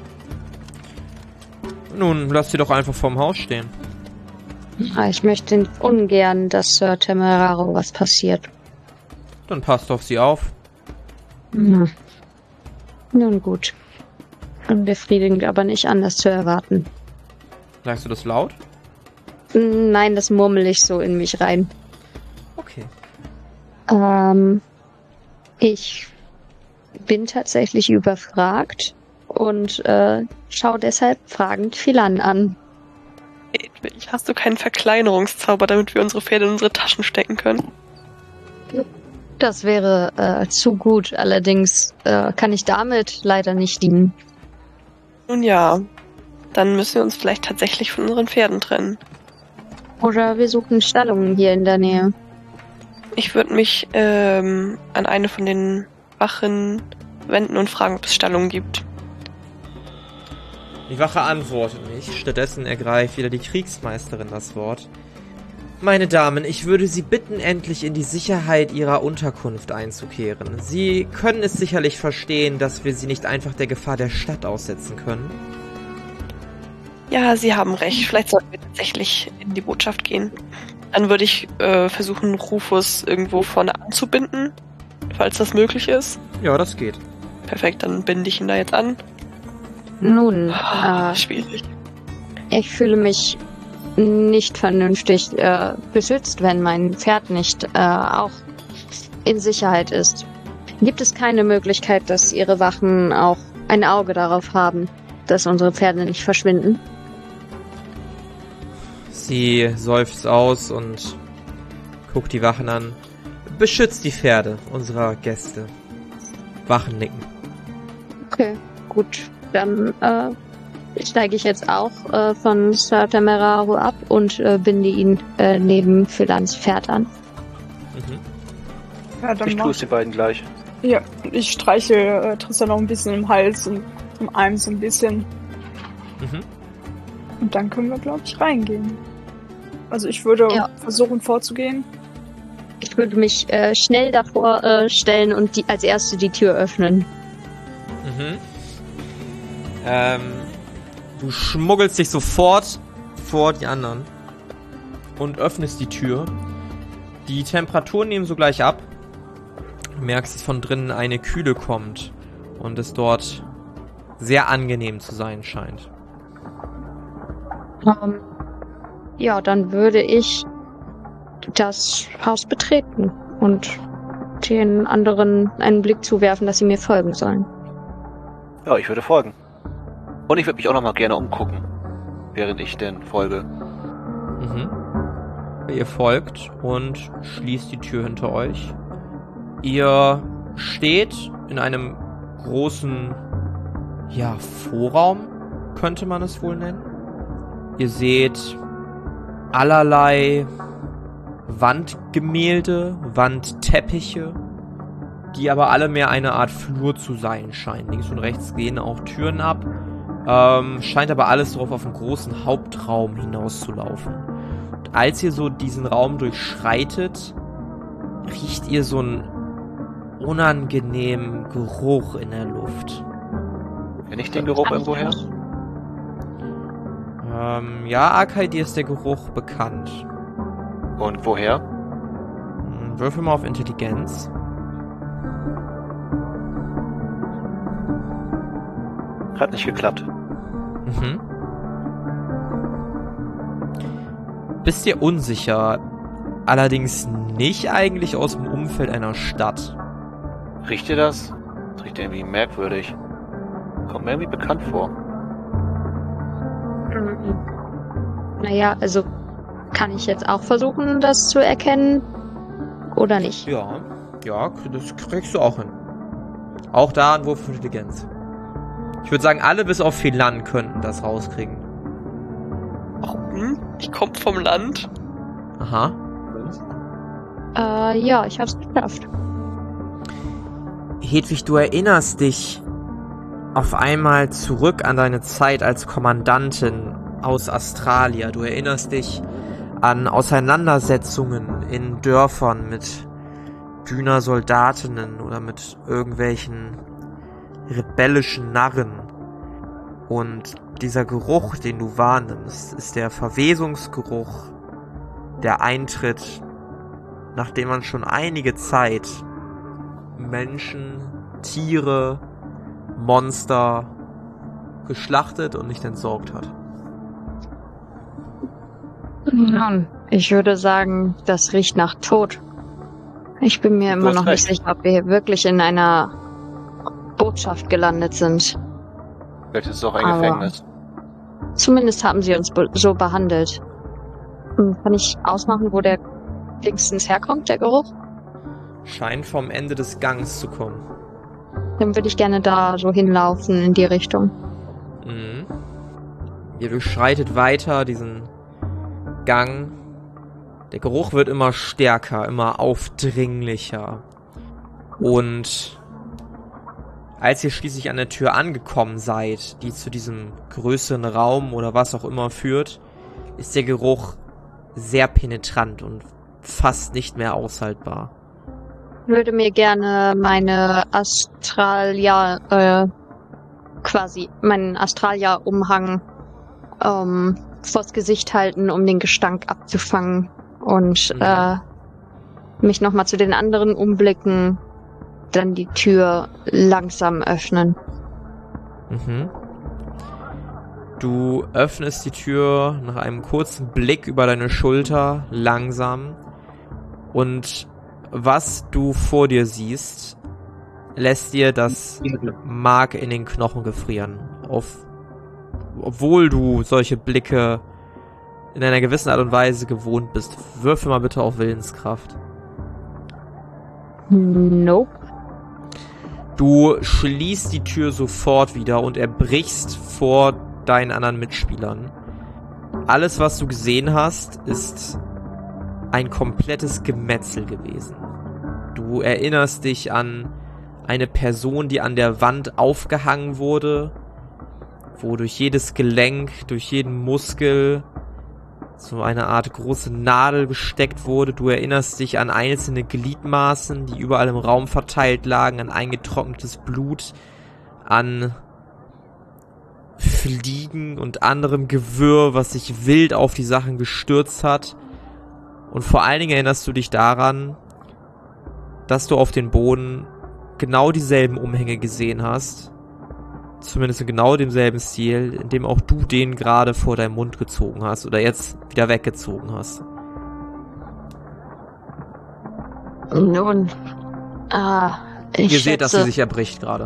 Nun, lasst sie doch einfach vorm Haus stehen. Ich möchte ungern, dass Sir Temeraro was passiert. Dann passt auf sie auf. Hm. Nun gut. Unbefriedigend, aber nicht anders zu erwarten. Sagst du das laut? Nein, das murmel ich so in mich rein. Okay. Ich bin tatsächlich überfragt und schaue deshalb fragend Philan an. Edwig, hast du keinen Verkleinerungszauber, damit wir unsere Pferde in unsere Taschen stecken können? Das wäre zu gut, allerdings kann ich damit leider nicht dienen. Nun ja, dann müssen wir uns vielleicht tatsächlich von unseren Pferden trennen. Oder wir suchen Stallungen hier in der Nähe. Ich würde mich an eine von den Wachen wenden und fragen, ob es Stallungen gibt. Die Wache antwortet nicht. Stattdessen ergreift wieder die Kriegsmeisterin das Wort. Meine Damen, ich würde Sie bitten, endlich in die Sicherheit Ihrer Unterkunft einzukehren. Sie können es sicherlich verstehen, dass wir Sie nicht einfach der Gefahr der Stadt aussetzen können. Ja, Sie haben recht. Vielleicht sollten wir tatsächlich in die Botschaft gehen. Dann würde ich versuchen, Rufus irgendwo vorne anzubinden, falls das möglich ist. Ja, das geht. Perfekt, dann binde ich ihn da jetzt an. Nun, Schwierig. ich fühle mich nicht vernünftig beschützt, wenn mein Pferd nicht auch in Sicherheit ist. Gibt es keine Möglichkeit, dass Ihre Wachen auch ein Auge darauf haben, dass unsere Pferde nicht verschwinden? Sie seufzt aus und guckt die Wachen an. Beschützt die Pferde unserer Gäste. Wachen nicken. Okay, gut. Dann steige ich jetzt auch von Sir Temeraro ab und binde ihn neben Philans Pferd an. Mhm. Ja, dann Ich tue es den beiden gleich. Ja, ich streiche Tristan noch ein bisschen im Hals und im Arm so ein bisschen. Mhm. Und dann können wir, glaube ich, reingehen. Also ich würde versuchen vorzugehen. Ich würde mich schnell davor stellen und als erste die Tür öffnen. Mhm. Du schmuggelst dich sofort vor die anderen und öffnest die Tür. Die Temperaturen nehmen sogleich ab. Du merkst, dass von drinnen eine Kühle kommt und es dort sehr angenehm zu sein scheint. Ja, dann würde ich das Haus betreten und den anderen einen Blick zuwerfen, dass sie mir folgen sollen. Ja, ich würde folgen. Und ich würde mich auch noch mal gerne umgucken, während ich denn folge. Mhm. Ihr folgt und schließt die Tür hinter euch. Ihr steht in einem großen, Vorraum, könnte man es wohl nennen. Ihr seht allerlei Wandgemälde, Wandteppiche, die aber alle mehr eine Art Flur zu sein scheinen. Links und rechts gehen auch Türen ab. Scheint aber alles darauf auf einen großen Hauptraum hinauszulaufen. Und als ihr so diesen Raum durchschreitet, riecht ihr so einen unangenehmen Geruch in der Luft. Kenne ich den Geruch irgendwo her? Akai, dir ist der Geruch bekannt. Und woher? Würfel mal auf Intelligenz. Hat nicht geklappt. Mhm. Bist dir unsicher, allerdings nicht eigentlich aus dem Umfeld einer Stadt. Riecht ihr das? Das riecht irgendwie merkwürdig. Kommt mir irgendwie bekannt vor. Naja, also kann ich jetzt auch versuchen, das zu erkennen oder nicht? Ja, das kriegst du auch hin. Auch da ein Wurf für Intelligenz. Ich würde sagen, alle bis auf Philan könnten das rauskriegen. Warum? Ich komme vom Land. Aha. Ja, ich hab's geschafft. Hedwig, du erinnerst dich auf einmal zurück an deine Zeit als Kommandantin aus Australia. Du erinnerst dich an Auseinandersetzungen in Dörfern mit Düner-Soldatinnen oder mit irgendwelchen rebellischen Narren. Und dieser Geruch, den du wahrnimmst, ist der Verwesungsgeruch, der eintritt, nachdem man schon einige Zeit Menschen, Tiere, Monster geschlachtet und nicht entsorgt hat. Nun, ich würde sagen, das riecht nach Tod. Ich bin mir immer noch nicht sicher, ob wir hier wirklich in einer Botschaft gelandet sind. Vielleicht ist es auch ein Gefängnis. Zumindest haben sie uns so behandelt. Kann ich ausmachen, wo der linksens herkommt, der Geruch? Scheint vom Ende des Gangs zu kommen. Dann würde ich gerne da so hinlaufen in die Richtung. Mhm. Ihr durchschreitet weiter diesen Gang. Der Geruch wird immer stärker, immer aufdringlicher. Und als ihr schließlich an der Tür angekommen seid, die zu diesem größeren Raum oder was auch immer führt, ist der Geruch sehr penetrant und fast nicht mehr aushaltbar. Ich würde mir gerne meine meinen Astralia-Umhang vors Gesicht halten, um den Gestank abzufangen und mich nochmal zu den anderen umblicken, dann die Tür langsam öffnen. Mhm. Du öffnest die Tür nach einem kurzen Blick über deine Schulter, langsam. Und was du vor dir siehst, lässt dir das Mark in den Knochen gefrieren. Obwohl du solche Blicke in einer gewissen Art und Weise gewohnt bist. Würfel mal bitte auf Willenskraft. Nope. Du schließt die Tür sofort wieder und erbrichst vor deinen anderen Mitspielern. Alles, was du gesehen hast, ist ein komplettes Gemetzel gewesen. Du erinnerst dich an eine Person, die an der Wand aufgehangen wurde, wo durch jedes Gelenk, durch jeden Muskel so eine Art große Nadel gesteckt wurde. Du erinnerst dich an einzelne Gliedmaßen, die überall im Raum verteilt lagen, an eingetrocknetes Blut, an Fliegen und anderem Gewürr, was sich wild auf die Sachen gestürzt hat. Und vor allen Dingen erinnerst du dich daran, dass du auf den Boden genau dieselben Umhänge gesehen hast. Zumindest in genau demselben Stil, in dem auch du den gerade vor deinem Mund gezogen hast oder jetzt wieder weggezogen hast. Nun, Ihr seht, dass sie sich erbricht gerade.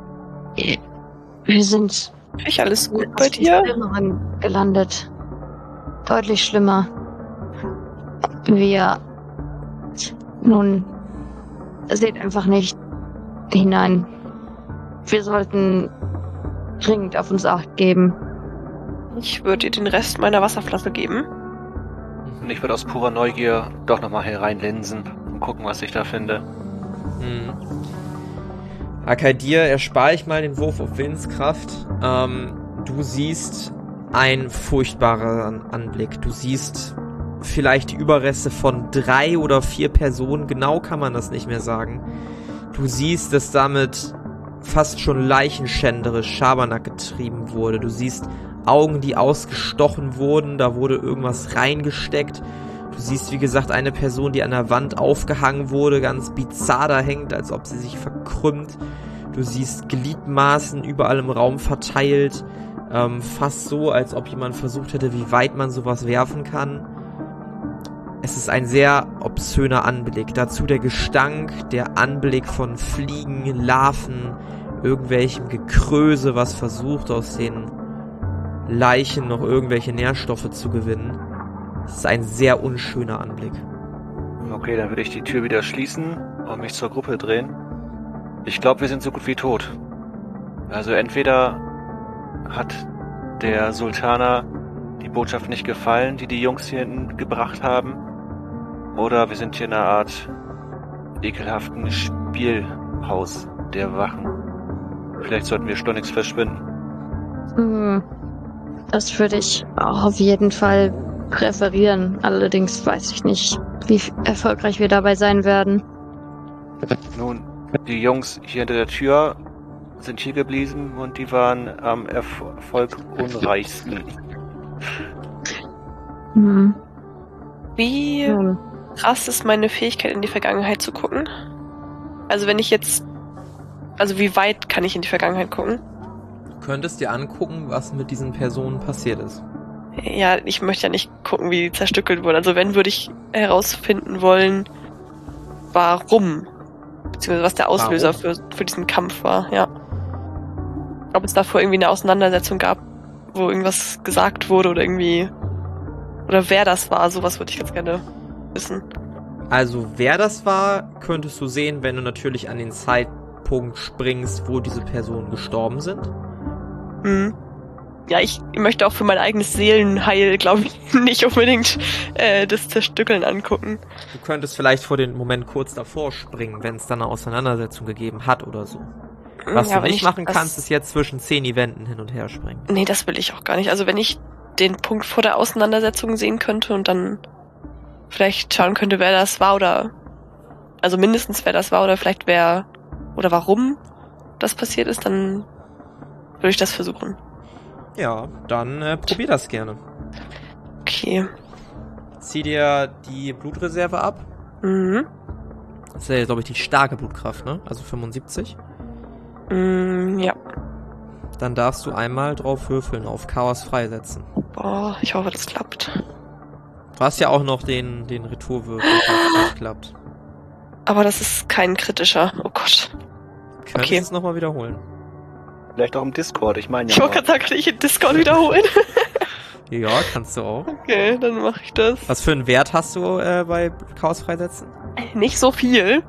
Wir sind Alles gut bei dir? Schlimmeren gelandet. Deutlich schlimmer. Nun, seht einfach nicht hinein. Wir sollten dringend auf uns Acht geben. Ich würde dir den Rest meiner Wasserflasche geben. Und ich würde aus purer Neugier doch nochmal hereinlinsen und gucken, was ich da finde. Dir erspare ich mal den Wurf auf Willenskraft. Du siehst einen furchtbaren Anblick. Du siehst vielleicht die Überreste von 3 oder 4 Personen. Genau kann man das nicht mehr sagen. Du siehst, dass damit fast schon leichenschänderisch Schabernack getrieben wurde. Du siehst Augen, die ausgestochen wurden. Da wurde irgendwas reingesteckt. Du siehst, wie gesagt, eine Person, die an der Wand aufgehangen wurde, ganz bizarr da hängt, als ob sie sich verkrümmt. Du siehst Gliedmaßen überall im Raum verteilt. Fast so, als ob jemand versucht hätte, wie weit man sowas werfen kann. Es ist ein sehr obszöner Anblick. Dazu der Gestank, der Anblick von Fliegen, Larven, irgendwelchem Gekröse, was versucht, aus den Leichen noch irgendwelche Nährstoffe zu gewinnen. Es ist ein sehr unschöner Anblick. Okay, dann würde ich die Tür wieder schließen und mich zur Gruppe drehen. Ich glaube, wir sind so gut wie tot. Also entweder hat der Sultaner die Botschaft nicht gefallen, die Jungs hier hinten gebracht haben, oder wir sind hier in einer Art ekelhaften Spielhaus der Wachen. Vielleicht sollten wir schleunigst verschwinden. Das würde ich auch auf jeden Fall präferieren. Allerdings weiß ich nicht, wie erfolgreich wir dabei sein werden. Nun, die Jungs hier hinter der Tür sind hier geblieben und die waren am erfolgreichsten. Wie krass ist meine Fähigkeit, in die Vergangenheit zu gucken? Also wie weit kann ich in die Vergangenheit gucken? Du könntest dir angucken, was mit diesen Personen passiert ist. Ja, ich möchte ja nicht gucken, wie die zerstückelt wurden. Also wenn, würde ich herausfinden wollen, warum. Beziehungsweise was der Auslöser für diesen Kampf war, ja. Ob es davor irgendwie eine Auseinandersetzung gab, wo irgendwas gesagt wurde oder wer das war, sowas würde ich ganz gerne wissen. Also wer das war, könntest du sehen, wenn du natürlich an den Zeitpunkt springst, wo diese Personen gestorben sind. ja, ich möchte auch für mein eigenes Seelenheil, glaube ich, nicht unbedingt das Zerstückeln angucken. Du könntest vielleicht vor den Moment kurz davor springen, wenn es dann eine Auseinandersetzung gegeben hat oder so. Was du nicht machen kannst, ist jetzt zwischen 10 Eventen hin und her springen. Nee, das will ich auch gar nicht. Also wenn ich den Punkt vor der Auseinandersetzung sehen könnte und dann vielleicht schauen könnte, wer das war oder also mindestens wer das war oder vielleicht wer oder warum das passiert ist, dann würde ich das versuchen. Ja, dann probier das gerne. Okay. Zieh dir die Blutreserve ab. Mhm. Das ist ja, glaube ich, die starke Blutkraft, ne? Also 75. Ja. Dann darfst du einmal drauf würfeln, auf Chaos freisetzen. Boah, ich hoffe, das klappt. Du hast ja auch noch den Retourwürfel, falls das klappt. Aber das ist kein kritischer. Oh Gott. Könntest es nochmal wiederholen. Vielleicht auch im Discord, ich meine ja. Ich wollte gerade sagen, kann ich in Discord wiederholen? Ja, kannst du auch. Okay, dann mache ich das. Was für einen Wert hast du bei Chaos freisetzen? Nicht so viel.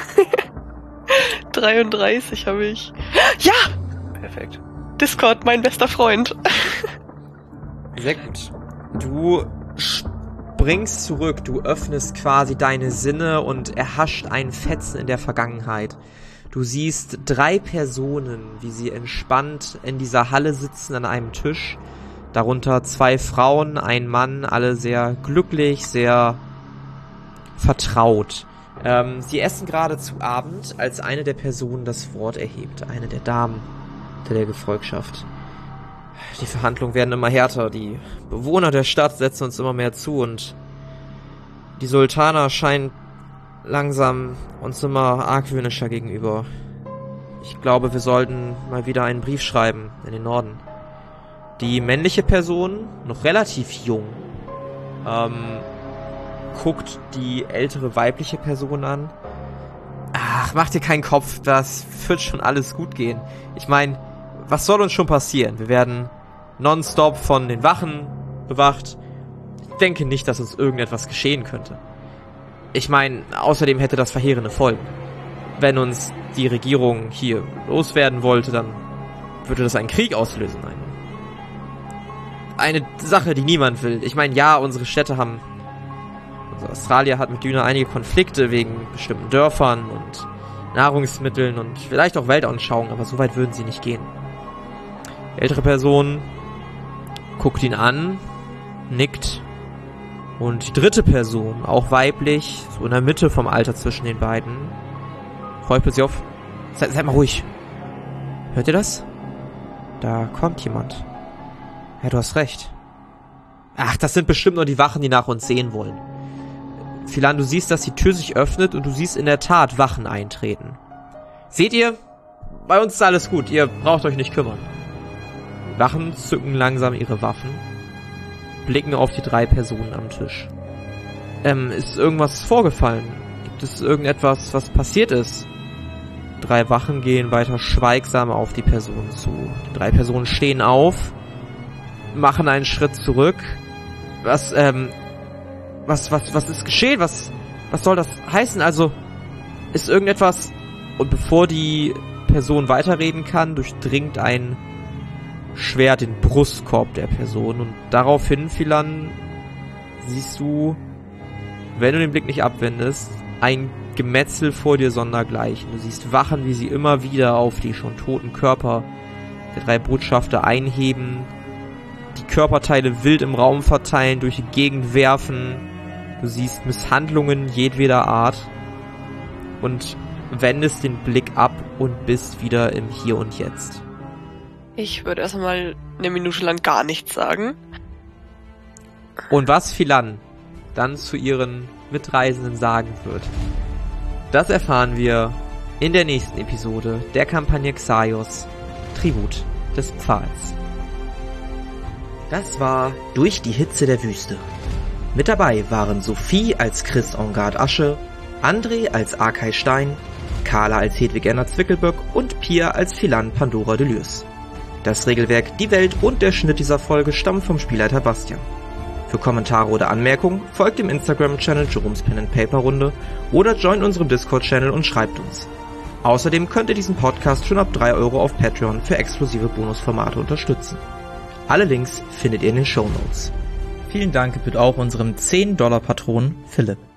33 habe ich. Ja! Perfekt. Discord, mein bester Freund. Sehr gut. Du springst zurück, du öffnest quasi deine Sinne und erhascht einen Fetzen in der Vergangenheit. Du siehst 3 Personen, wie sie entspannt in dieser Halle sitzen an einem Tisch. Darunter 2 Frauen, ein Mann, alle sehr glücklich, sehr vertraut. Sie essen gerade zu Abend, als eine der Personen das Wort erhebt. Eine der Damen der Gefolgschaft. Die Verhandlungen werden immer härter. Die Bewohner der Stadt setzen uns immer mehr zu und die Sultana scheint langsam uns immer argwöhnischer gegenüber. Ich glaube, wir sollten mal wieder einen Brief schreiben in den Norden. Die männliche Person, noch relativ jung, guckt die ältere weibliche Person an. Ach, mach dir keinen Kopf, das wird schon alles gut gehen. Ich meine, was soll uns schon passieren? Wir werden nonstop von den Wachen bewacht. Ich denke nicht, dass uns irgendetwas geschehen könnte. Ich meine, außerdem hätte das verheerende Folgen. Wenn uns die Regierung hier loswerden wollte, dann würde das einen Krieg auslösen. Eine Sache, die niemand will. Ich meine, ja, unsere Städte haben... Also Australien hat mit Duna einige Konflikte wegen bestimmten Dörfern und Nahrungsmitteln und vielleicht auch Weltanschauungen, aber so weit würden sie nicht gehen. Die ältere Person guckt ihn an, nickt. Und die dritte Person, auch weiblich, so in der Mitte vom Alter zwischen den beiden, räuspert sie auf. Seid mal ruhig. Hört ihr das? Da kommt jemand. Ja, du hast recht. Ach, das sind bestimmt nur die Wachen, die nach uns sehen wollen. Philan, du siehst, dass die Tür sich öffnet und du siehst in der Tat Wachen eintreten. Seht ihr? Bei uns ist alles gut, ihr braucht euch nicht kümmern. Die Wachen zücken langsam ihre Waffen, blicken auf die 3 Personen am Tisch. Ist irgendwas vorgefallen? Gibt es irgendetwas, was passiert ist? 3 Wachen gehen weiter schweigsam auf die Personen zu. Die 3 Personen stehen auf, machen einen Schritt zurück. Was ist geschehen? Was soll das heißen? Also, ist irgendetwas... Und bevor die Person weiterreden kann, durchdringt ein Schwert den Brustkorb der Person. Und daraufhin, Philan, siehst du, wenn du den Blick nicht abwendest, ein Gemetzel vor dir sondergleichen. Du siehst Wachen, wie sie immer wieder auf die schon toten Körper der 3 Botschafter einheben, die Körperteile wild im Raum verteilen, durch die Gegend werfen. Du siehst Misshandlungen jedweder Art und wendest den Blick ab und bist wieder im Hier und Jetzt. Ich würde erstmal eine Minute lang gar nichts sagen. Und was Philan dann zu ihren Mitreisenden sagen wird, das erfahren wir in der nächsten Episode der Kampagne Xaios, Tribut des Pfahls. Das war Durch die Hitze der Wüste. Mit dabei waren Sophie als Chris Engard Asche, André als Arkay Stein, Carla als Hedwig Erna Zwickelböck und Pia als Philan Pandora Deleuze. Das Regelwerk, die Welt und der Schnitt dieser Folge stammen vom Spielleiter Bastian. Für Kommentare oder Anmerkungen folgt dem Instagram-Channel Jerome's Pen & Paper Runde oder joint unserem Discord-Channel und schreibt uns. Außerdem könnt ihr diesen Podcast schon ab 3 € auf Patreon für exklusive Bonusformate unterstützen. Alle Links findet ihr in den Shownotes. Vielen Dank gebührt auch unserem $10-Patron Philipp.